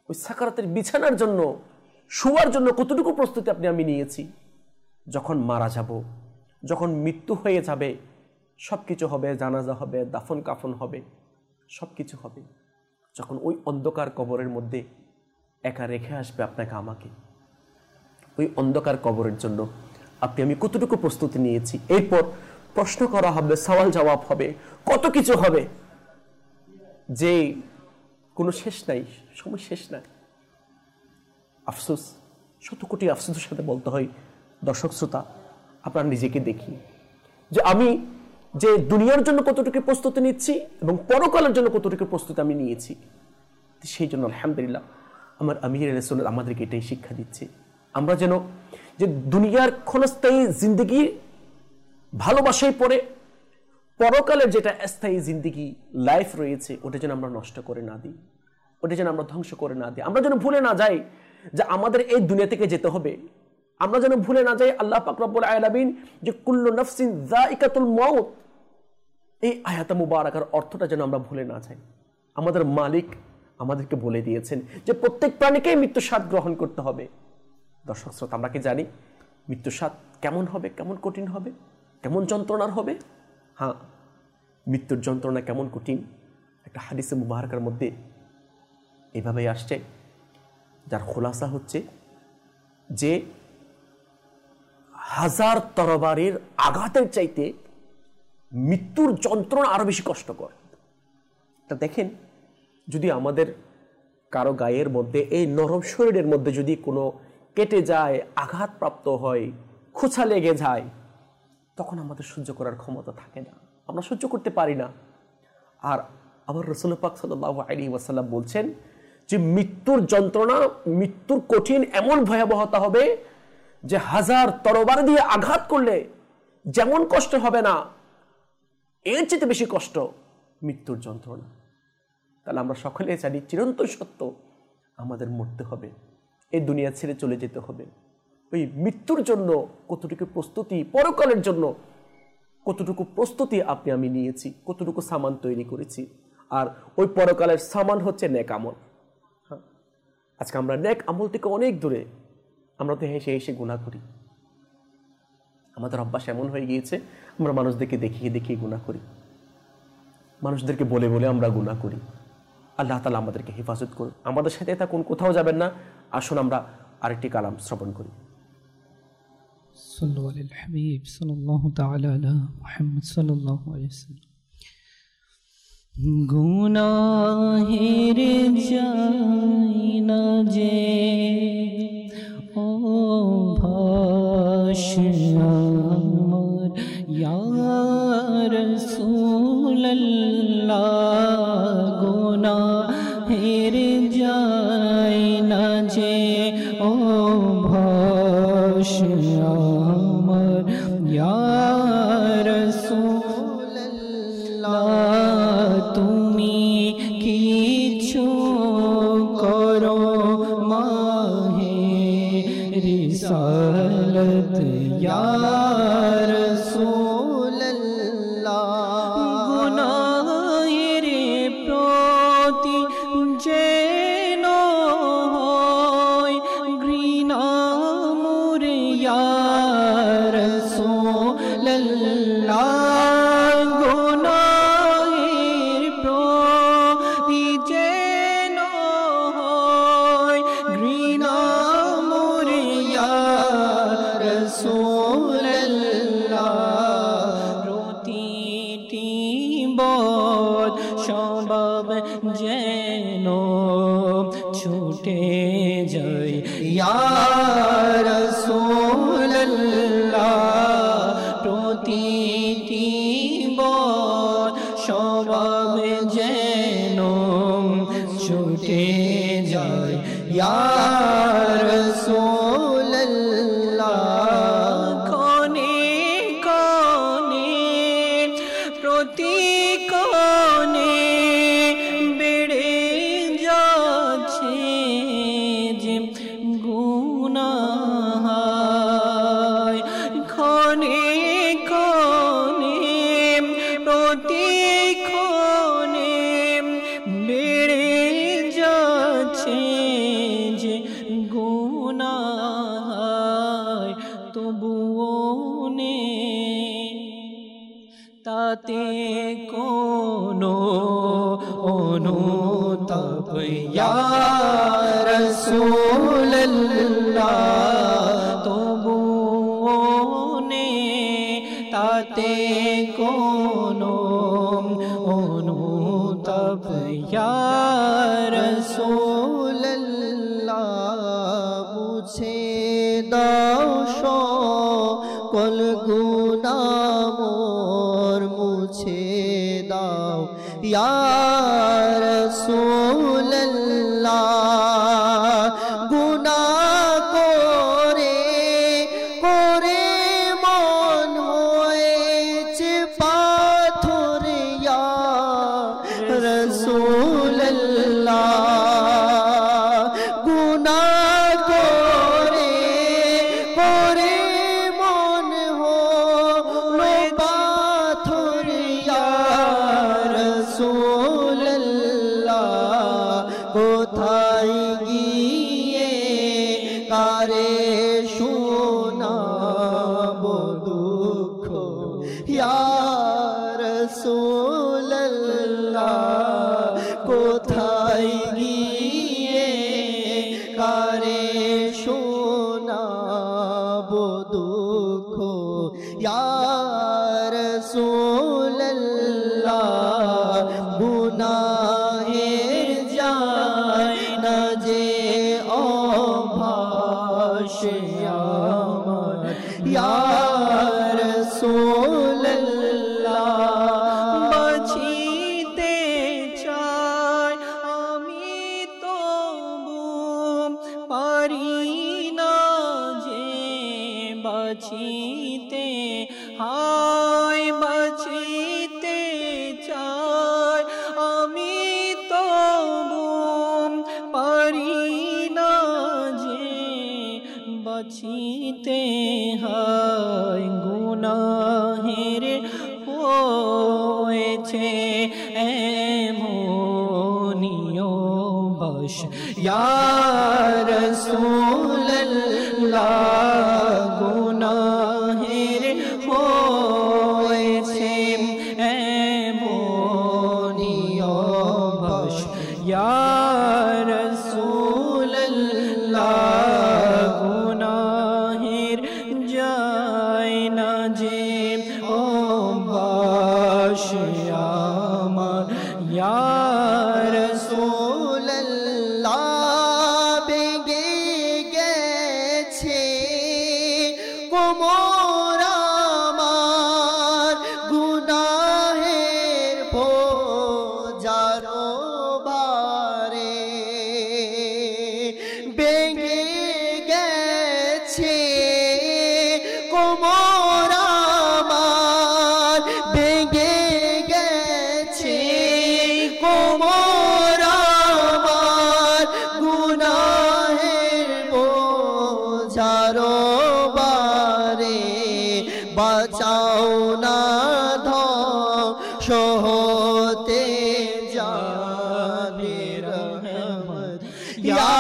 ওই সাকারাতের বিছানার জন্য, শোয়ার জন্য কতটুকু প্রস্তুতি আপনি আমি নিয়েছি? যখন মারা যাব, যখন মৃত্যু হয়ে যাবে, সব কিছু হবে, জানাজা হবে, দাফন কাফন হবে, সব কিছু হবে। যখন ওই অন্ধকার কবরের মধ্যে একা রেখে আসবে আপনাকে আমাকে, ওই অন্ধকার কবরের জন্য আপনি আমি কতটুকু প্রস্তুতি নিয়েছি? এরপর প্রশ্ন করা হবে, সওয়াল জবাব হবে, কত কিছু হবে, যে কোনো শেষ নাই, সময় শেষ নাই। আফসোস, শত কোটি আফসোসের সাথে বলতে হয় দর্শক শ্রোতা, আপনার নিজেকে দেখি যে আমি যে দুনিয়ার জন্য কতটুকু প্রস্তুতি নিচ্ছি এবং পরকালের জন্য কতটুকু প্রস্তুতি আমি নিয়েছি। সেই জন্য আলহামদুলিল্লাহ আমার আমির রাসূল আমাদেরকে এটাই শিক্ষা দিচ্ছে, আমরা যেন যে দুনিয়ার ক্ষণস্থায়ী জিন্দগি ভালোবাসায় পড়ে পরকালের যেটা স্থায়ী জিন্দগি লাইফ রয়েছে ওটা যেন আমরা নষ্ট করে না দিই, ওটা যেন আমরা ধ্বংস করে না দিই। আমরা যেন ভুলে না যাই যে আমাদের এই দুনিয়া থেকে যেতে হবে। আমরা যেন ভুলে না যাই আল্লাহ পাক রব্বুল আলামিন যে কুল্লু নাফসিন যায়িকাতুল মাউত, এই আয়াত মুবারাকার অর্থটা যেন আমরা ভুলে না যাই। আমাদের মালিক আমাদেরকে বলে দিয়েছেন যে প্রত্যেক প্রাণীকেই মৃত্যুর স্বাদ গ্রহণ করতে হবে। দর্শক শ্রোতা, আমরা কি জানি মৃত্যুর স্বাদ কেমন হবে, কেমন কঠিন হবে, কেমন যন্ত্রণার হবে? হ্যাঁ, মৃত্যুর যন্ত্রণা কেমন কঠিন একটা হাদিসে মুবারাকার মধ্যে এভাবেই আসছে, যার খোলাসা হচ্ছে যে 1000 তরবারির আঘাতের চাইতে মৃত্যুর যন্ত্রণা আরো বেশি কষ্টকর। তা দেখেন, যদি আমাদের কারো গায়ের মধ্যে, এই নরম শরীরের মধ্যে যদি কোনো কেটে যায়, আঘাতপ্রাপ্ত হয়, খোঁচা লেগে যায়, তখন আমাদের সহ্য করার ক্ষমতা থাকে না, আমরা সহ্য করতে পারি না। আর আবার রাসূল পাক সাল্লাল্লাহু আলাইহি ওয়াসাল্লাম বলছেন যে মৃত্যুর যন্ত্রণা, মৃত্যুর কঠিন এমন ভয়াবহতা হবে যে 1000 তরবারি দিয়ে আঘাত করলে যেমন কষ্ট হবে না, এর চেয়ে বেশি কষ্ট মৃত্যুর যন্ত্রণা। তাহলে আমরা সকলে জানি চিরন্তন সত্য, আমাদের মরতে হবে, এই দুনিয়া ছেড়ে চলে যেতে হবে। ওই মৃত্যুর জন্য কতটুকু প্রস্তুতি, পরকালের জন্য কতটুকু প্রস্তুতি আপনি আমি নিয়েছি, কতটুকু সামান তৈরি করেছি। আর ওই পরকালের সামান হচ্ছে নেক আমল। হ্যাঁ, আজকে আমরা নেক আমল থেকে অনেক দূরে, আমরা তো হেসে হেসে গুনাহ করি। আমাদের অভ্যাস এমন হয়ে গিয়েছে, আমরা মানুষদেরকে দেখিয়ে দেখিয়ে গুনাহ করি, মানুষদেরকে বলে বলে আমরা গুনাহ করি। আল্লাহ তাআলা আমাদেরকে হেফাজত করুন। আমাদের সাথে থাকুন, কোথাও যাবেন না। আসুন আমরা আরেকটি কালাম শ্রবণ করি। صلوا على الحبيب صلى الله تعالى على محمد صلى الله عليه وسلم গুনাহের যাই না যে ও ভাষা আমার ইয়া রাসূলুল্লাহ, গুনাহের যাই না যে ও ভাষা আমার ইয়া রাসূলুল্লাহ, তুমি কিছু করো মাহে রিসালাত ইয়া রাসূলুল্লাহ, গুনাহের প্রতি যেন হয় ঘৃণা মোর ইয়া রাসূলুল্লাহ, গুনাহের প্রতি যেন হয় ঘৃণা মোর ইয়া রাসূলুল্লাহ, প্রতিটি বদ স্বভাব যেন ছুটে যায় ইয়া রাসূলুল্লাহ, প্রতিটি বদ স্বভাব যেন ছুটে যায় ইয়া রাসূলুল্লাহ, কোনে কোনে প্রতি কোনে বেড়ে যাচ্ছে যে গুনাহ, ক্ষণে ক্ষণে প্রতি ক্ষণে বেড়ে যাচ্ছে তাতে কোনো অনুতাপ ইয়া রাসূলুল্লাহ তবুও নে তাতে কোনো অনুতাপ ইয়া রাসূলুল্লাহ মুছে দাও সকল গুনাহ মোর মুছে দাও ইয়া রাসূলুল্লাহ গুনাহ করে করে মন হয়েছে পাথর ইয়া রাসূলুল্লাহ গুনাহ করে করে মন হলো পাথর ইয়া রাসূলুল্লাহ কোথায় গিয়ে কারে শোনাবো দুঃখ ইয়া রাসূলুল্লাহ কোথায় গিয়ে কারে শোনাবো দুঃখ ইয়া রাসূলুল্লাহ গুনাহের যায় না যে অভাস আমার ইয়া রাসূলুল্লাহ বাঁচিতে চাই আমি তবু পারি না যে বাঁচিতে হায় বাঁচিতে চাই আমি তবু পারি না যে বাঁচিতে হায় গুনাহের হয়েছে এমনিও বশ ইয়া রাসূলুল্লাহ গুনাহের হয়েছে এমনিও বশ ইয়া রাসূলুল্লাহ গুনাহের যায় না যে অভ্যাস আমার ইয়া রাসূলুল্লাহ বেগে গেছে কোমর আমার গুনাহের বোঝার বারে বেগে গেছে কোমর আমার বেগে গেছে কোমর আমার গুনাহের বোঝার বারে বাঁচাও না ধ্বংস হতে জানে রহমত ইয়া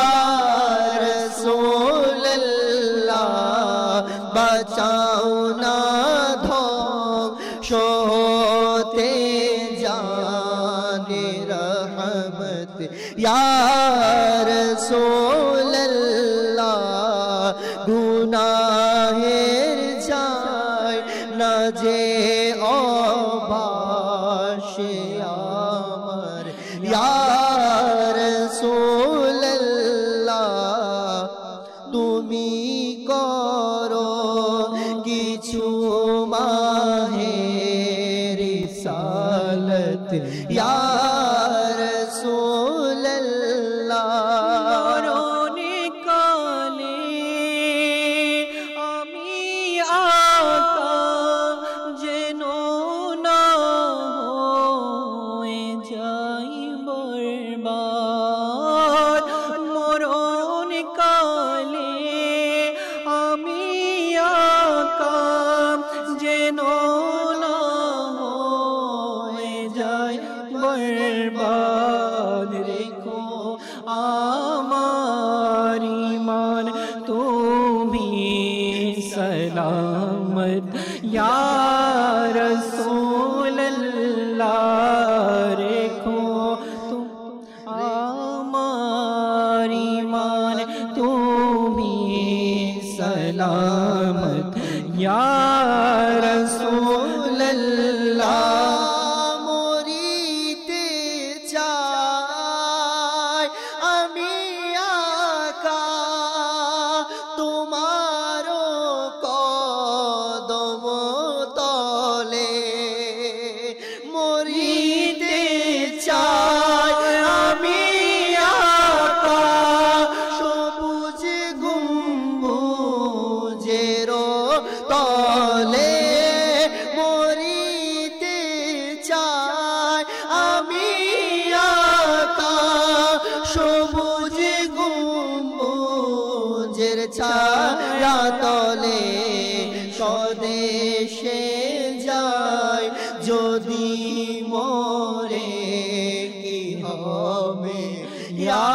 রাসূলুল্লাহ বাঁচাও না ধ্বংস হতে জানে রহমত ইয়া রাসূলুল্লাহ গুনাহের যায় না যে অভাস আমার ইয়া রাসূলুল্লাহ তুমি করো কিছু মাহের রিসালত ইয়া রাসূলুল্লাহ মরণে কালে আমি আকা যেন না হয়ে যাই বরবাদ মরণ কালে আমি আকা যেন না হয়ে যাই বরবাদ রেখো আমার ঈমান তুমি सलामत या रसूल सलामत या रसूल अल्लाह মরিতে চাই আমি আকা তোমার কদম তলে মরিতে চাই আমি আকা সবুজ গম্বুজের তলে মরিতে চাই আমি আকা সবুজ গম্বুজের ছায়া তলে স্বদেশে যায় যদি মোরে কি হবে ইয়া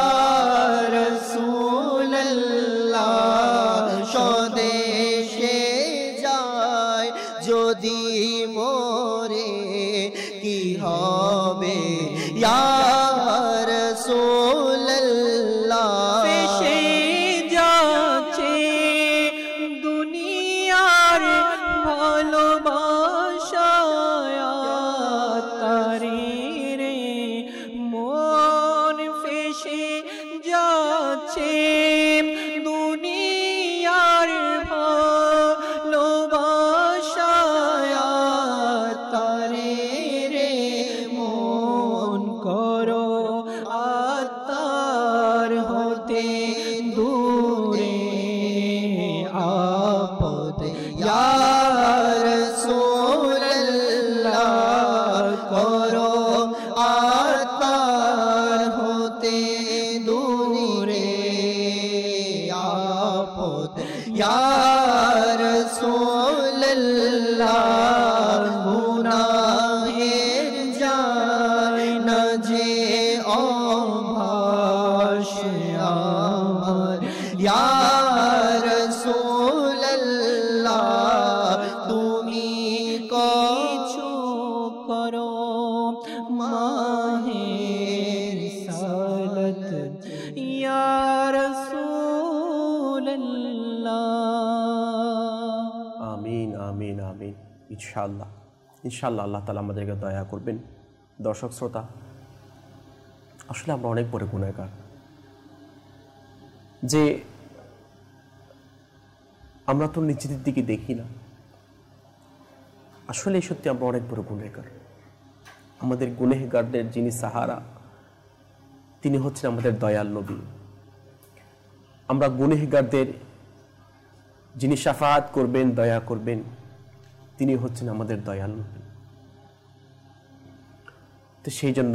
রাসূলুল্লাহ স্বদেশে যায় যদি মোরে কি হবে ইয়া রাসূলুল্লাহ পেশে যাচ্ছে দুনিয়ার ভালোবাসা তারে রে মন ফেসে যাচ্ছে দুনিয়ার ভালোবাসা তারে রে মন করো আত্মার হতে দূরে আপদ ইয়া রাসূলুল্লাহ করো আত্মার হতে দূরে আপদ ইয়া রাসূলুল্লাহ গুনাহের যায় না যে অভাস আমার ইয়া রাসূলুল্লাহ তুমি কিছু করো মাহের সালত ইয়া রাসূলুল্লাহ আমিন আমিন আমিন। ইনশাআল্লাহ ইনশাআল্লাহ আল্লাহ তাআলা আমাদেরকে দয়া করবেন। দর্শক শ্রোতা, আসলে আমরা অনেক বড় গুনাহগার, যে আমরা তো নিজেদের দিকে দেখি না। আসলে সত্যি আমরা অনেক বড় গুনাহগার। আমাদের গুনাহগারদের যিনি সাহারা, তিনি হচ্ছেন আমাদের দয়াল নবী। আমরা গুনাহগারদের যিনি শাফাআত করবেন, দয়া করবেন, তিনি হচ্ছেন আমাদের দয়াল নবী। তো সেই জন্য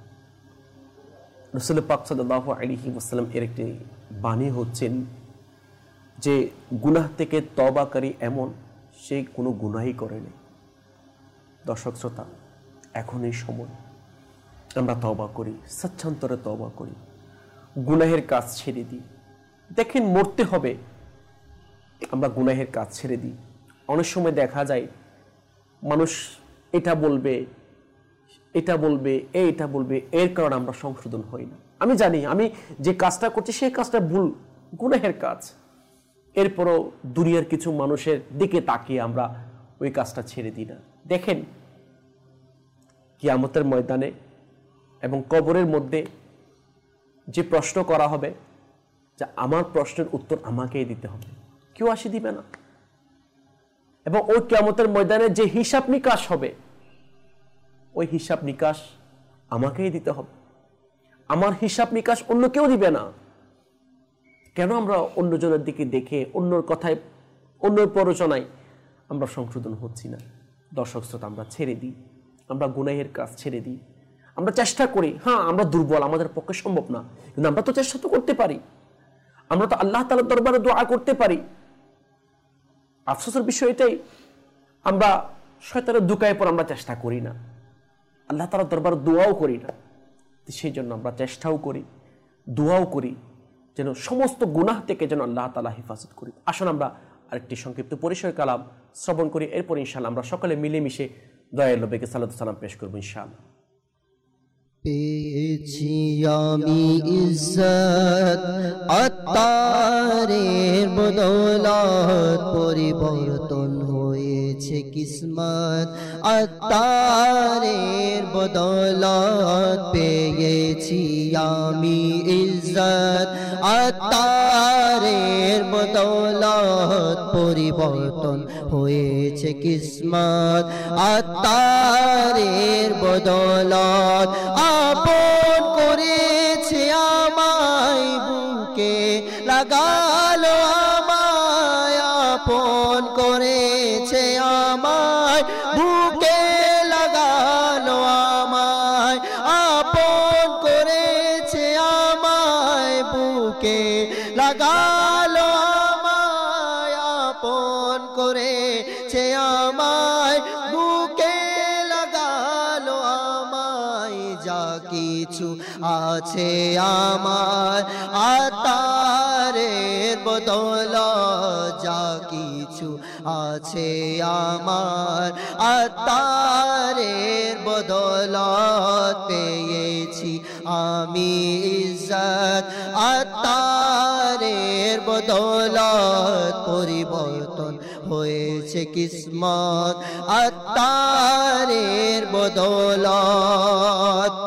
রাসূল পাক সাল্লাল্লাহু আলাইহি ওয়াসাল্লাম এর একটি বাণী হচ্ছেন যে গুনাহ থেকে তওবাকারী এমন সে কোনো গুনাহই করেনি। দর্শক শ্রোতা, এখন এই সময় আমরা তওবা করি, স্বচ্ছন্দরে তওবা করি, গুনাহের কাজ ছেড়ে দিই। দেখেন, মরতে হবে, আমরা গুনাহের কাজ ছেড়ে দিই। অনেক সময় দেখা যায় মানুষ এটা বলবে, এটা বলবে, এটা বলবে, এর কারণে আমরা সংশোধন হই না। আমি জানি আমি যে কাজটা করছি সেই কাজটা ভুল, গুনাহের কাজ, এরপরও দুনিয়ার কিছু মানুষের দিকে তাকিয়ে আমরা ওই কাজটা ছেড়ে দিই না। দেখেন, কিয়ামতের ময়দানে এবং কবরের মধ্যে যে প্রশ্ন করা হবে, যে আমার প্রশ্নের উত্তর আমাকেই দিতে হবে, কেউ আসি দিবে না। এবং ওই কিয়ামতের ময়দানে যে হিসাব নিকাশ হবে, ওই হিসাব নিকাশ আমাকেই দিতে হবে। আমার হিসাব নিকাশ অন্য কেউ দিবে না। কেন আমরা অন্যজনের দিকে দেখে, অন্যর কথায়, অন্যর প্ররোচনায় আমরা সংশোধন হচ্ছি না? দর্শক শ্রোতা, আমরা ছেড়ে দিই, আমরা গুনাহের কাজ ছেড়ে দিই। আমরা চেষ্টা করি, হ্যাঁ আমরা দুর্বল, আমাদের পক্ষে সম্ভব না, কিন্তু আমরা তো চেষ্টা তো করতে পারি। আমরা তো আল্লাহ তাআলার দরবারে দোয়া করতে পারি। আফসোসের বিষয় এটাই, আমরা শয়তানের ধোঁকায় পড়ে আমরা চেষ্টা করি না, আল্লাহ তাআলার দরবারে দোয়াও করি না। সেই জন্য আমরা চেষ্টাও করি, দোয়াও করি, যেন সমস্ত গুনাহ থেকে যেন আল্লাহ তাআলা হেফাজত করি। আসুন আমরা আরেকটি সংক্ষিপ্ত পরিসর কালাম শ্রবণ করি, এরপর ইনশাআল্লাহ আমরা সকলে মিলেমিশে দয়াল নবীকে সালাত ও সালাম পেশ করব ইনশাআল্লাহ। পেয়েছি আমি ইজ্জত আত্মারের বদৌলত পরিবর্তন হয়েছে কিসমত আত্মারের বদৌলত পেয়েছি আমি ইজ্জত আত্মারের বদৌলত পরিবর্তন হয়েছে কিসমত আত্মারের বদৌলত আপন করেছে আমায় বুকে লাগালো আমায় আপন করেছে আমায় বুকে লাগালো আমায় আপন করেছে আমায় বুকে লাগালো আমায় আপন করেছে আমায় বুকে লাগালো আমায় যা কিছু আছে আমার আত্মারের বদৌলত যা কিছু আছে আমার আত্মারের বদৌলত পেয়েছি আমি ইজ্জত আত্মারের বদৌলত পরিবর্তন হয়েছে কিসমত আত্মারের বদৌলত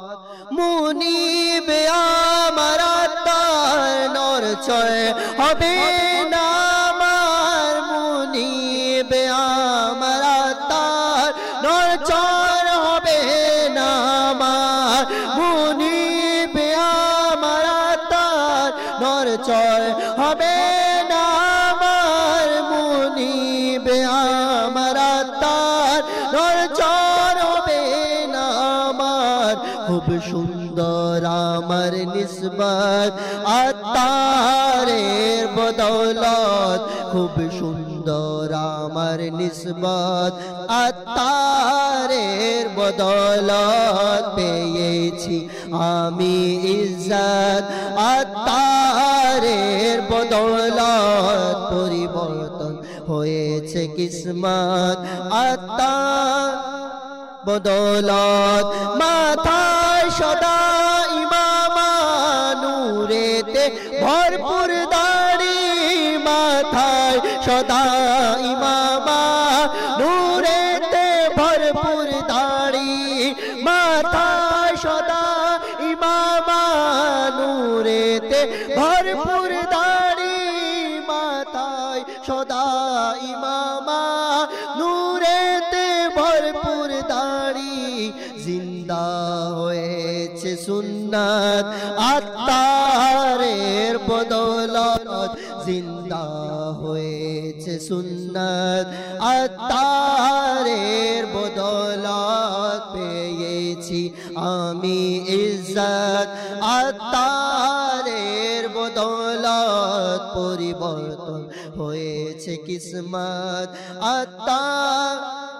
মুনিবে আমার আত্মার নরচয় হবে না আমার মুনিবে আমার আত্মার নরচয় হবে না আমার মুনিবে আমার আত্মার নরচয় হবে না আমার মুনিবে আমার আত্মার নরচয় হবে না আমার খুব সুন্দর আমার নিসবত আত্মারের বদৌলত খুব সুন্দর আমার নিসবত আত্মারের বদৌলত পেয়েছি আমি ইজ্জত আত্মারের বদৌলত পরিবর্তন হয়েছে কিসমত আত্মার বদৌলত মাথায় সদা ইমামা নূরেতে ভরপুর দাড়ি মাথায় সদা ইমামা নূরেতে ভরপুর দাড়ি মাথায় সদা ইমামা নূরেতে ভরপুর দাড়ি মাথায় সদা ইমামা নূরেতে ভরপুর দাড়ি জিন্দা হয়েছে সুন্নাত আত্মারের বদৌলত জিন্দা হয়েছে সুন্নাত আত্মারের বদৌলত পেয়েছি আমি ইজ্জত আত্মারের বদৌলত পরিবর্তন হয়েছে কিসমত আত্মার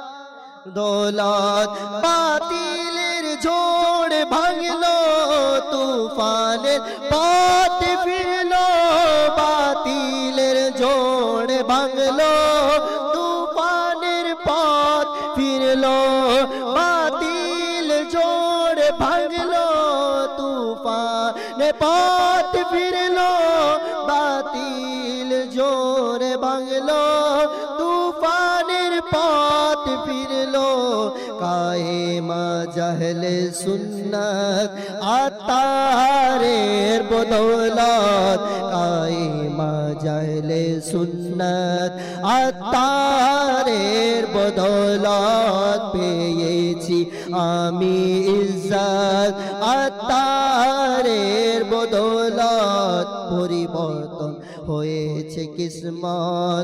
দৌলত বাতিলের ঝড় ভাঙলো তুফানের পথ ফিরলো বাতিলের ঝড় ভাঙলো তুফানের পথ ফিরলো বাতিল ঝড় ভাঙলো তুফানের পথ ফিরলো বাতিল ঝড় ভাঙলো তুফানের পথ ফিরলো কায়েমা জাহলে সুন্নাত আত্মারের বদৌলত কায়েমা জাহলে সুন্নাত আত্মারের বদৌলত পেয়েছি আমি ইজ্জত আত্মারের বদৌলত পরিবর্তন হয়েছে কিসমত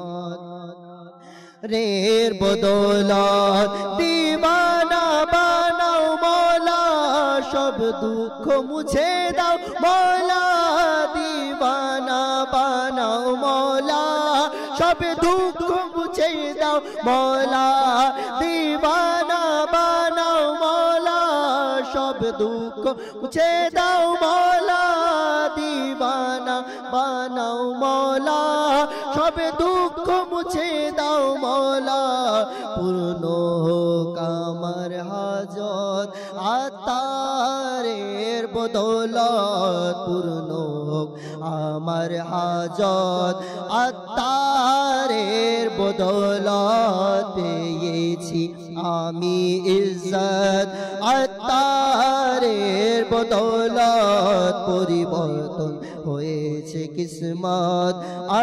রের বদৌলত দিওয়ানা বানাও মৌলা সব দুঃখ মুছে দাও মৌলা দিওয়ানা বানাও মৌলা সব দুঃখ মুছে দাও মৌলা দিওয়ানা বানাও মৌলা সব দুঃখ মুছে দাও মৌলা দিওয়ানা বানাও মৌলা সব দুঃখ মুছে দাও মৌলা পূর্ণ হোক আমার হাজত আত্মারের বদৌলত পূর্ণ হোক আমার হাজত আত্মারের বদৌলত পেয়েছি আমি ইজ্জত আত্মারের বদৌলত পরিবর্তন হয়েছে কিসমত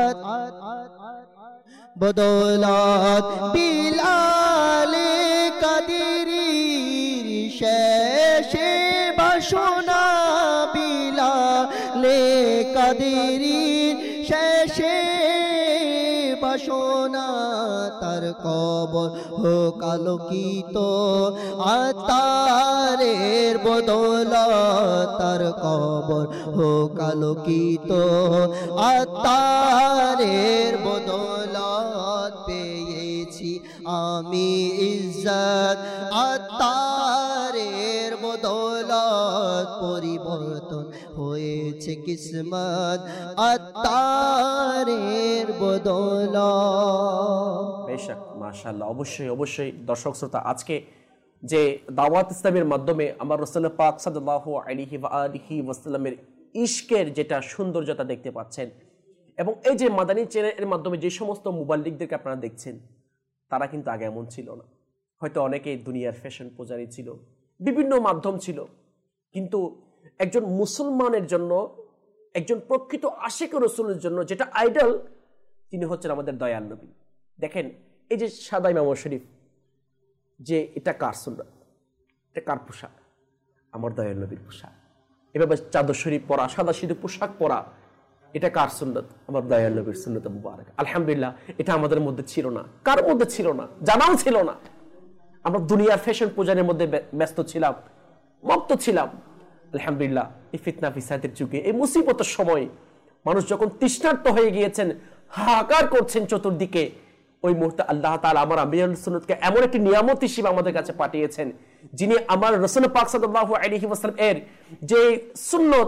বদৌলত বিলালে কাদেরীর শেষে বাসনা বিলালে কাদেরীর শেষে বাসনা তার কবর হোক আলোকিত আত্মারের বদৌলত তার কবর হোক আলোকিত আত্মারের বদৌলত পেয়েছি আমি ইজ্জত আত্মারের বদৌলত পরিবর্তন হয়েছে কিসমত আত্মারের বদৌলত। বেশক মাশাআল্লাহ। অবশ্যই অবশ্যই দর্শক শ্রোতা, আজকে যে দাওয়াত ইসলামের মাধ্যমে আমার রাসূলুল্লাহ পাক সাল্লাল্লাহু আলাইহি ওয়া আলিহি ওয়াসাল্লামের ইশকের যেটা সৌন্দর্যতা দেখতে পাচ্ছেন, এবং এই যে মাদানী চ্যানেলের মাধ্যমে যে সমস্ত মুবাল্লিগদেরকে আপনারা দেখছেন, তারা কিন্তু আগে এমন ছিল না। হয়তো অনেকেই দুনিয়ার ফ্যাশন পূজারী ছিল, বিভিন্ন মাধ্যম ছিল, কিন্তু একজন মুসলমানের জন্য, একজন প্রকৃত আশিক রাসূলের জন্য যেটা আইডল, তিনি হচ্ছেন আমাদের দয়াল নবী। দেখেন এই যে সাদা ইমাম শরীফ, যে এটা কার সুন্নাত, এটা কার পোশাক? আমার দয়াল নবীর পোশাক। এভাবে চাদর শরীফ পরা, সাদা সিধু পোশাক পরা, এটা কার সুন্নাত? আমার দয়াল নবীর সুন্নাত মুবারক। আলহামদুলিল্লাহ, এটা আমাদের মধ্যে ছিল না, কার মধ্যে ছিল না, জানাও ছিল না। আমরা দুনিয়ার ফ্যাশন পূজারের মধ্যে ব্যস্ত ছিলাম, মত্ত ছিলাম। আলহামদুলিল্লাহ, এই ফিতনা ফিসাদের যুগে, এই মুসিবতের সময় মানুষ যখন তৃষ্ণার্ত হয়ে গিয়েছেন, হাহাকার করছেন চতুর্দিকে, ওই মুহূর্তে আল্লাহ তাআলা আমার আম্বিয়াউল সুন্নাতকে এমন একটি নিয়ামত হিসেবে আমাদের কাছে পাঠিয়েছেন, যিনি আমার রাসূল পাক সাল্লাল্লাহু আলাইহি ওয়াসাল্লাম এর যে সুন্নত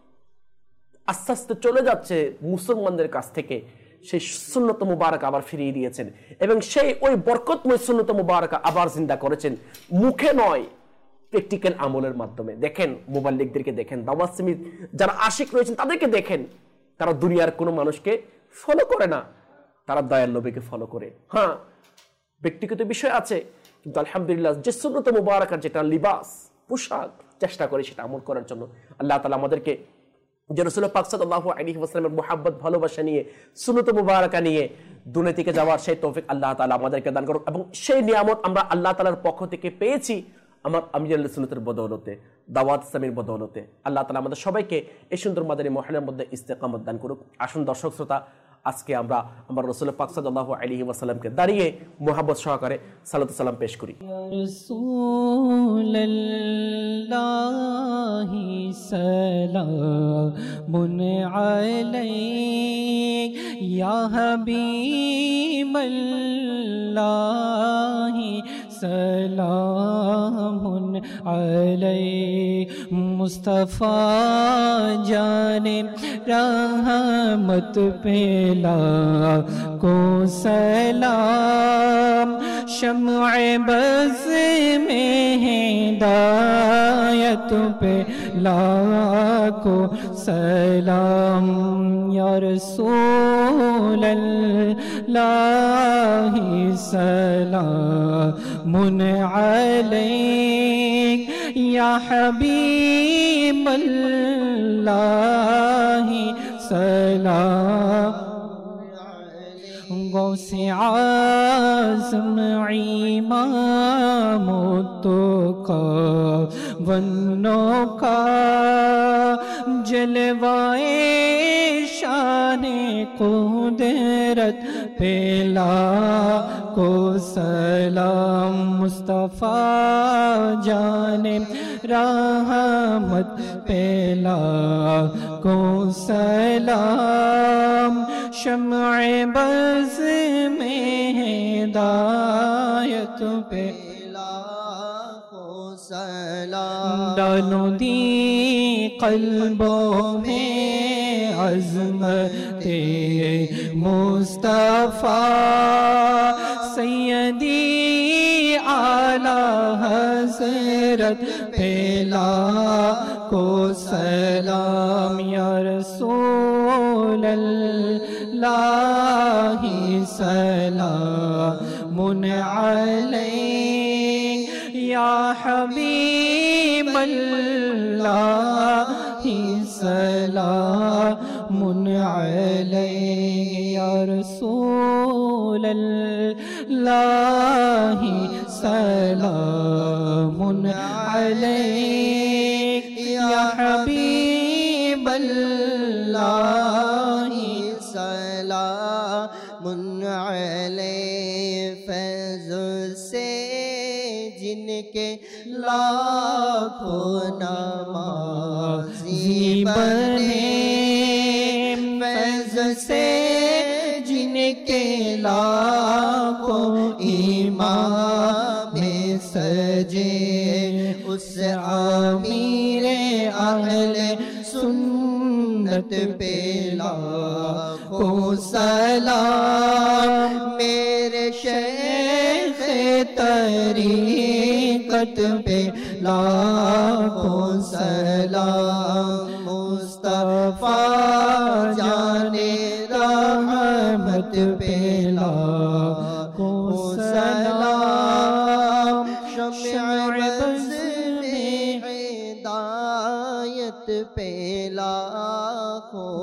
আস্তে আস্তে চলে যাচ্ছে মুসলমানদের কাছ থেকে, সেই সুন্নত মুবারক আবার ফিরিয়ে দিয়েছেন, এবং সেই ওই বরকতময় সুন্নত মুবারক আবার জিন্দা করেছেন, মুখে নয়, প্র্যাকটিক্যাল আমলের মাধ্যমে। দেখেন মুবাল্লিগদেরকে দেখেন, দাওয়াত ইসলামীর যারা আশিক রয়েছেন তাদেরকে দেখেন, তারা দুনিয়ার কোনো মানুষকে ফলো করে না, তারা দয়াল নবীকে ফলো করে। হ্যাঁ, ব্যক্তিগত বিষয় আছে, কিন্তু আলহামদুলিল্লাহ যে সুন্নত মুবারকার যেটা লিবাস, পোশাক, চেষ্টা করে সেটা আমল করার জন্য। আল্লাহ তাআলা আমাদেরকে যে রাসূলুল্লাহ পাক সাল্লাল্লাহু আলাইহি ওয়াসাল্লামের মুহাব্বত, ভালোবাসা নিয়ে, সুন্নত মুবারকা নিয়ে দুনিয়াতে যাওয়ার সেই তৌফিক আল্লাহ তাআলা আমাদেরকে দান করুন, এবং সেই নিয়ামত আমরা আল্লাহ তাআলার পক্ষ থেকে পেয়েছি আমার আমিরুল সুন্নাতের বদৌলতে, দাওয়াত ইসলামের বদৌলতে। আল্লাহ তাআলা আমাদের সবাইকে এই সুন্দর মাদানী মহল্লার মধ্যে ইস্তেকামত দান করুক। আসুন দর্শক শ্রোতা, আজকে আমরা আমার রাসূলুল্লাহ পাক সাল্লাল্লাহু আলাইহি ওয়াসাল্লামকে দাঁড়িয়ে মুহাব্বত সহকারে সালাত ও সালাম পেশ করি। ইয়া রাসূলুল্লাহি সালামুন আলাইক ইয়া হাবিবাল্লাহি সালামুন আলাইক মুস্তাফা জানে रहमत पेला को सलाम शम्अ बज़ में हिदायत पेला को सलाम या रसूल अल्लाह सलामुन अलैक या हबीब अल्लाह सलाम गौसे आज़म इमाम तुका वन्नो का जलवाए शाने कुदरत पेला को सलाम मुस्तफ़ा जाने रहमत पेला को सलाम शम्अ बज़ में हिदायत पेला को सलाम डालो दी क़ल्बों में अज़मत मुस्तफ़ा सैयदी आला हज़रत पेला को सलाम या रसूल رسول اللہ سلام علیک یا حبیب اللہ سلام علیک یا رسول اللہ سلام علیک یا حبیب اللہ سلام علیک فیض سے جن کے لاکھوں نمازی بنے فیض سے جن کے لاکھوں امام سجے اس امیر اہل سنت پہ لاکھوں سلام میرے شیخ طریقت پہ لاکھوں سلام مصطفیٰ جانے رحمت پہ لاکھوں سلام شمع بز میں ہدایت پہ لاکھوں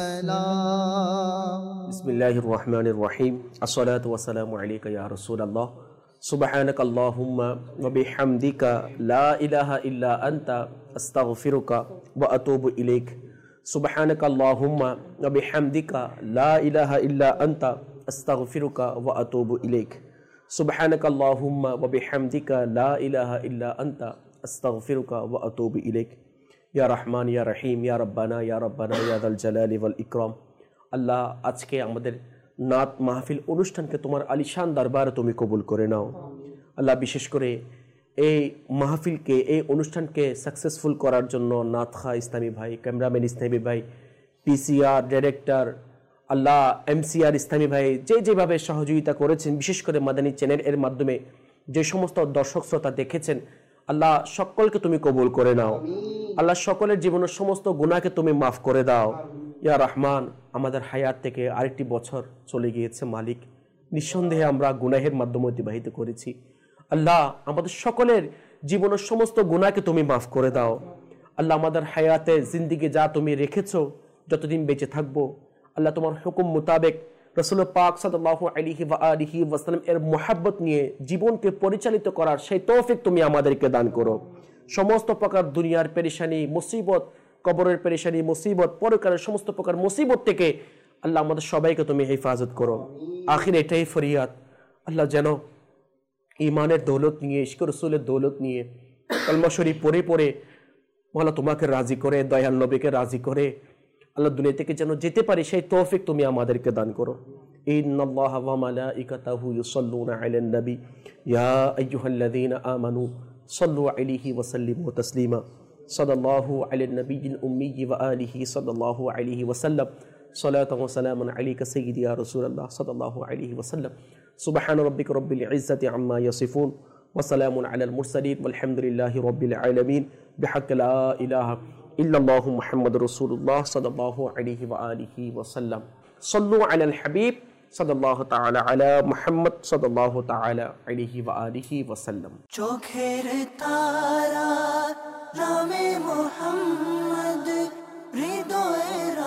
سلام بسم اللہ الرحمن الرحیم الصلاة والسلام علیک یا رسول اللہ سبحانک اللہم وبحمدک لا الہ الا انت استغفرک واتوب الیک سبحانک اللہم وبحمدک لا الہ الا انت استغفرک واتوب الیک سبحانک اللہم وبحمدک لا الہ الا انت استغفرک واتوب الیک یا رحمان یا رحیم یا ربنا یا ذا الجلال والاکرام আল্লাহ আজকে আমাদের নাত মাহফিল অনুষ্ঠানকে তোমার আলিশান দরবারে তুমি কবুল করে নাও আল্লাহ বিশেষ করে এই মাহফিলকে এই অনুষ্ঠানকে সাকসেসফুল করার জন্য নাতখা ইসলামী ভাই ক্যামেরাম্যান ইসলামী ভাই পিসিআর ডাইরেক্টর আল্লাহ এমসিআর ইসলামী ভাই যেভাবে সহযোগিতা করেছেন বিশেষ করে মাদানী চ্যানেল এর মাধ্যমে যে সমস্ত দর্শক শ্রোতা দেখেছেন আল্লাহ সকলকে তুমি কবুল করে নাও আল্লাহ সকলের জীবনের সমস্ত গুনাহকে তুমি মাফ করে দাও ইয়া রহমান আমাদের হায়াত থেকে আরেকটি বছর চলে গিয়েছে মালিক নিঃসন্দেহে আমরা গুনাহের মাধ্যমে অতিবাহিত করেছি আল্লাহ আমাদের সকলের জীবনের সমস্ত গুনাহকে তুমি মাফ করে দাও আল্লাহ আমাদের হায়াতে জিন্দেগি যা তুমি রেখেছো যতদিন বেঁচে থাকবো আল্লাহ তোমার হুকুম মোতাবেক রাসূল পাক সাল্লাল্লাহু আলাইহি ওয়া আলিহি ওয়াসাল্লাম এর মোহাব্বত নিয়ে জীবনকে পরিচালিত করার সেই তৌফিক তুমি আমাদেরকে দান করো সমস্ত প্রকার দুনিয়ার পেরেশানি মুসিবত কবরের পেরেশানি মুসিবত পরকালের সমস্ত প্রকার মুসিবত থেকে আল্লাহ আমাদের সবাইকে তুমি হেফাজত করো আখির এটাই ফরিয়াদ আল্লাহ যেন ঈমানের দৌলত নিয়ে ইশক রাসূলের দৌলত নিয়ে কলমা শরীফ পড়ে পড়ে মাওলা তোমাকে রাজি করে দয়াল নবীকে রাজি করে আল্লাহ দুনিয়া থেকে যেন যেতে পারি সেই তৌফিক তুমি আমাদেরকে দান করো ইন্নাল্লাহা ওয়া মালাইকাতাহু ইউসাল্লুনা আলান নবী ইয়া আইয়ুহাল্লাযীনা আমানু সাল্লু আলাইহি ওয়া সাল্লিমু তাসলিমা সাল্লাল্লাহু আলান নবিয়্যিল উম্মি ওয়া আলিহি সাল্লাল্লাহু আলাইহি ওয়া সাল্লাম সালাতান ওয়া সালামান আলাইকা সাইয়্যিদি ইয়া রাসূলুল্লাহ সাল্লাল্লাহু আলাইহি ওয়া সাল্লাম সুবহান রাব্বিকা রাব্বিল ইজ্জাতি আম্মা ইয়াসিফুন ওয়া সালামুন আলাল মুরসালিন ওয়ালহামদুলিল্লাহি রাব্বিল আলামিন বিহাক্কি লা ইলাহা ইল্লাল্লাহু মুহাম্মাদুর রাসূলুল্লাহ সাল্লাল্লাহু আলাইহি ওয়া আলিহি ওয়া সাল্লাম সাল্লু আলাল হাবিব সাল্লাল্লাহু তাআলা আলা মুহাম্মদ সাল্লাল্লাহু তাআলা আলাইহি ওয়া আলিহি ওয়া সাল্লাম চোখের তারা নামে মুহাম্মদ হৃদয়ের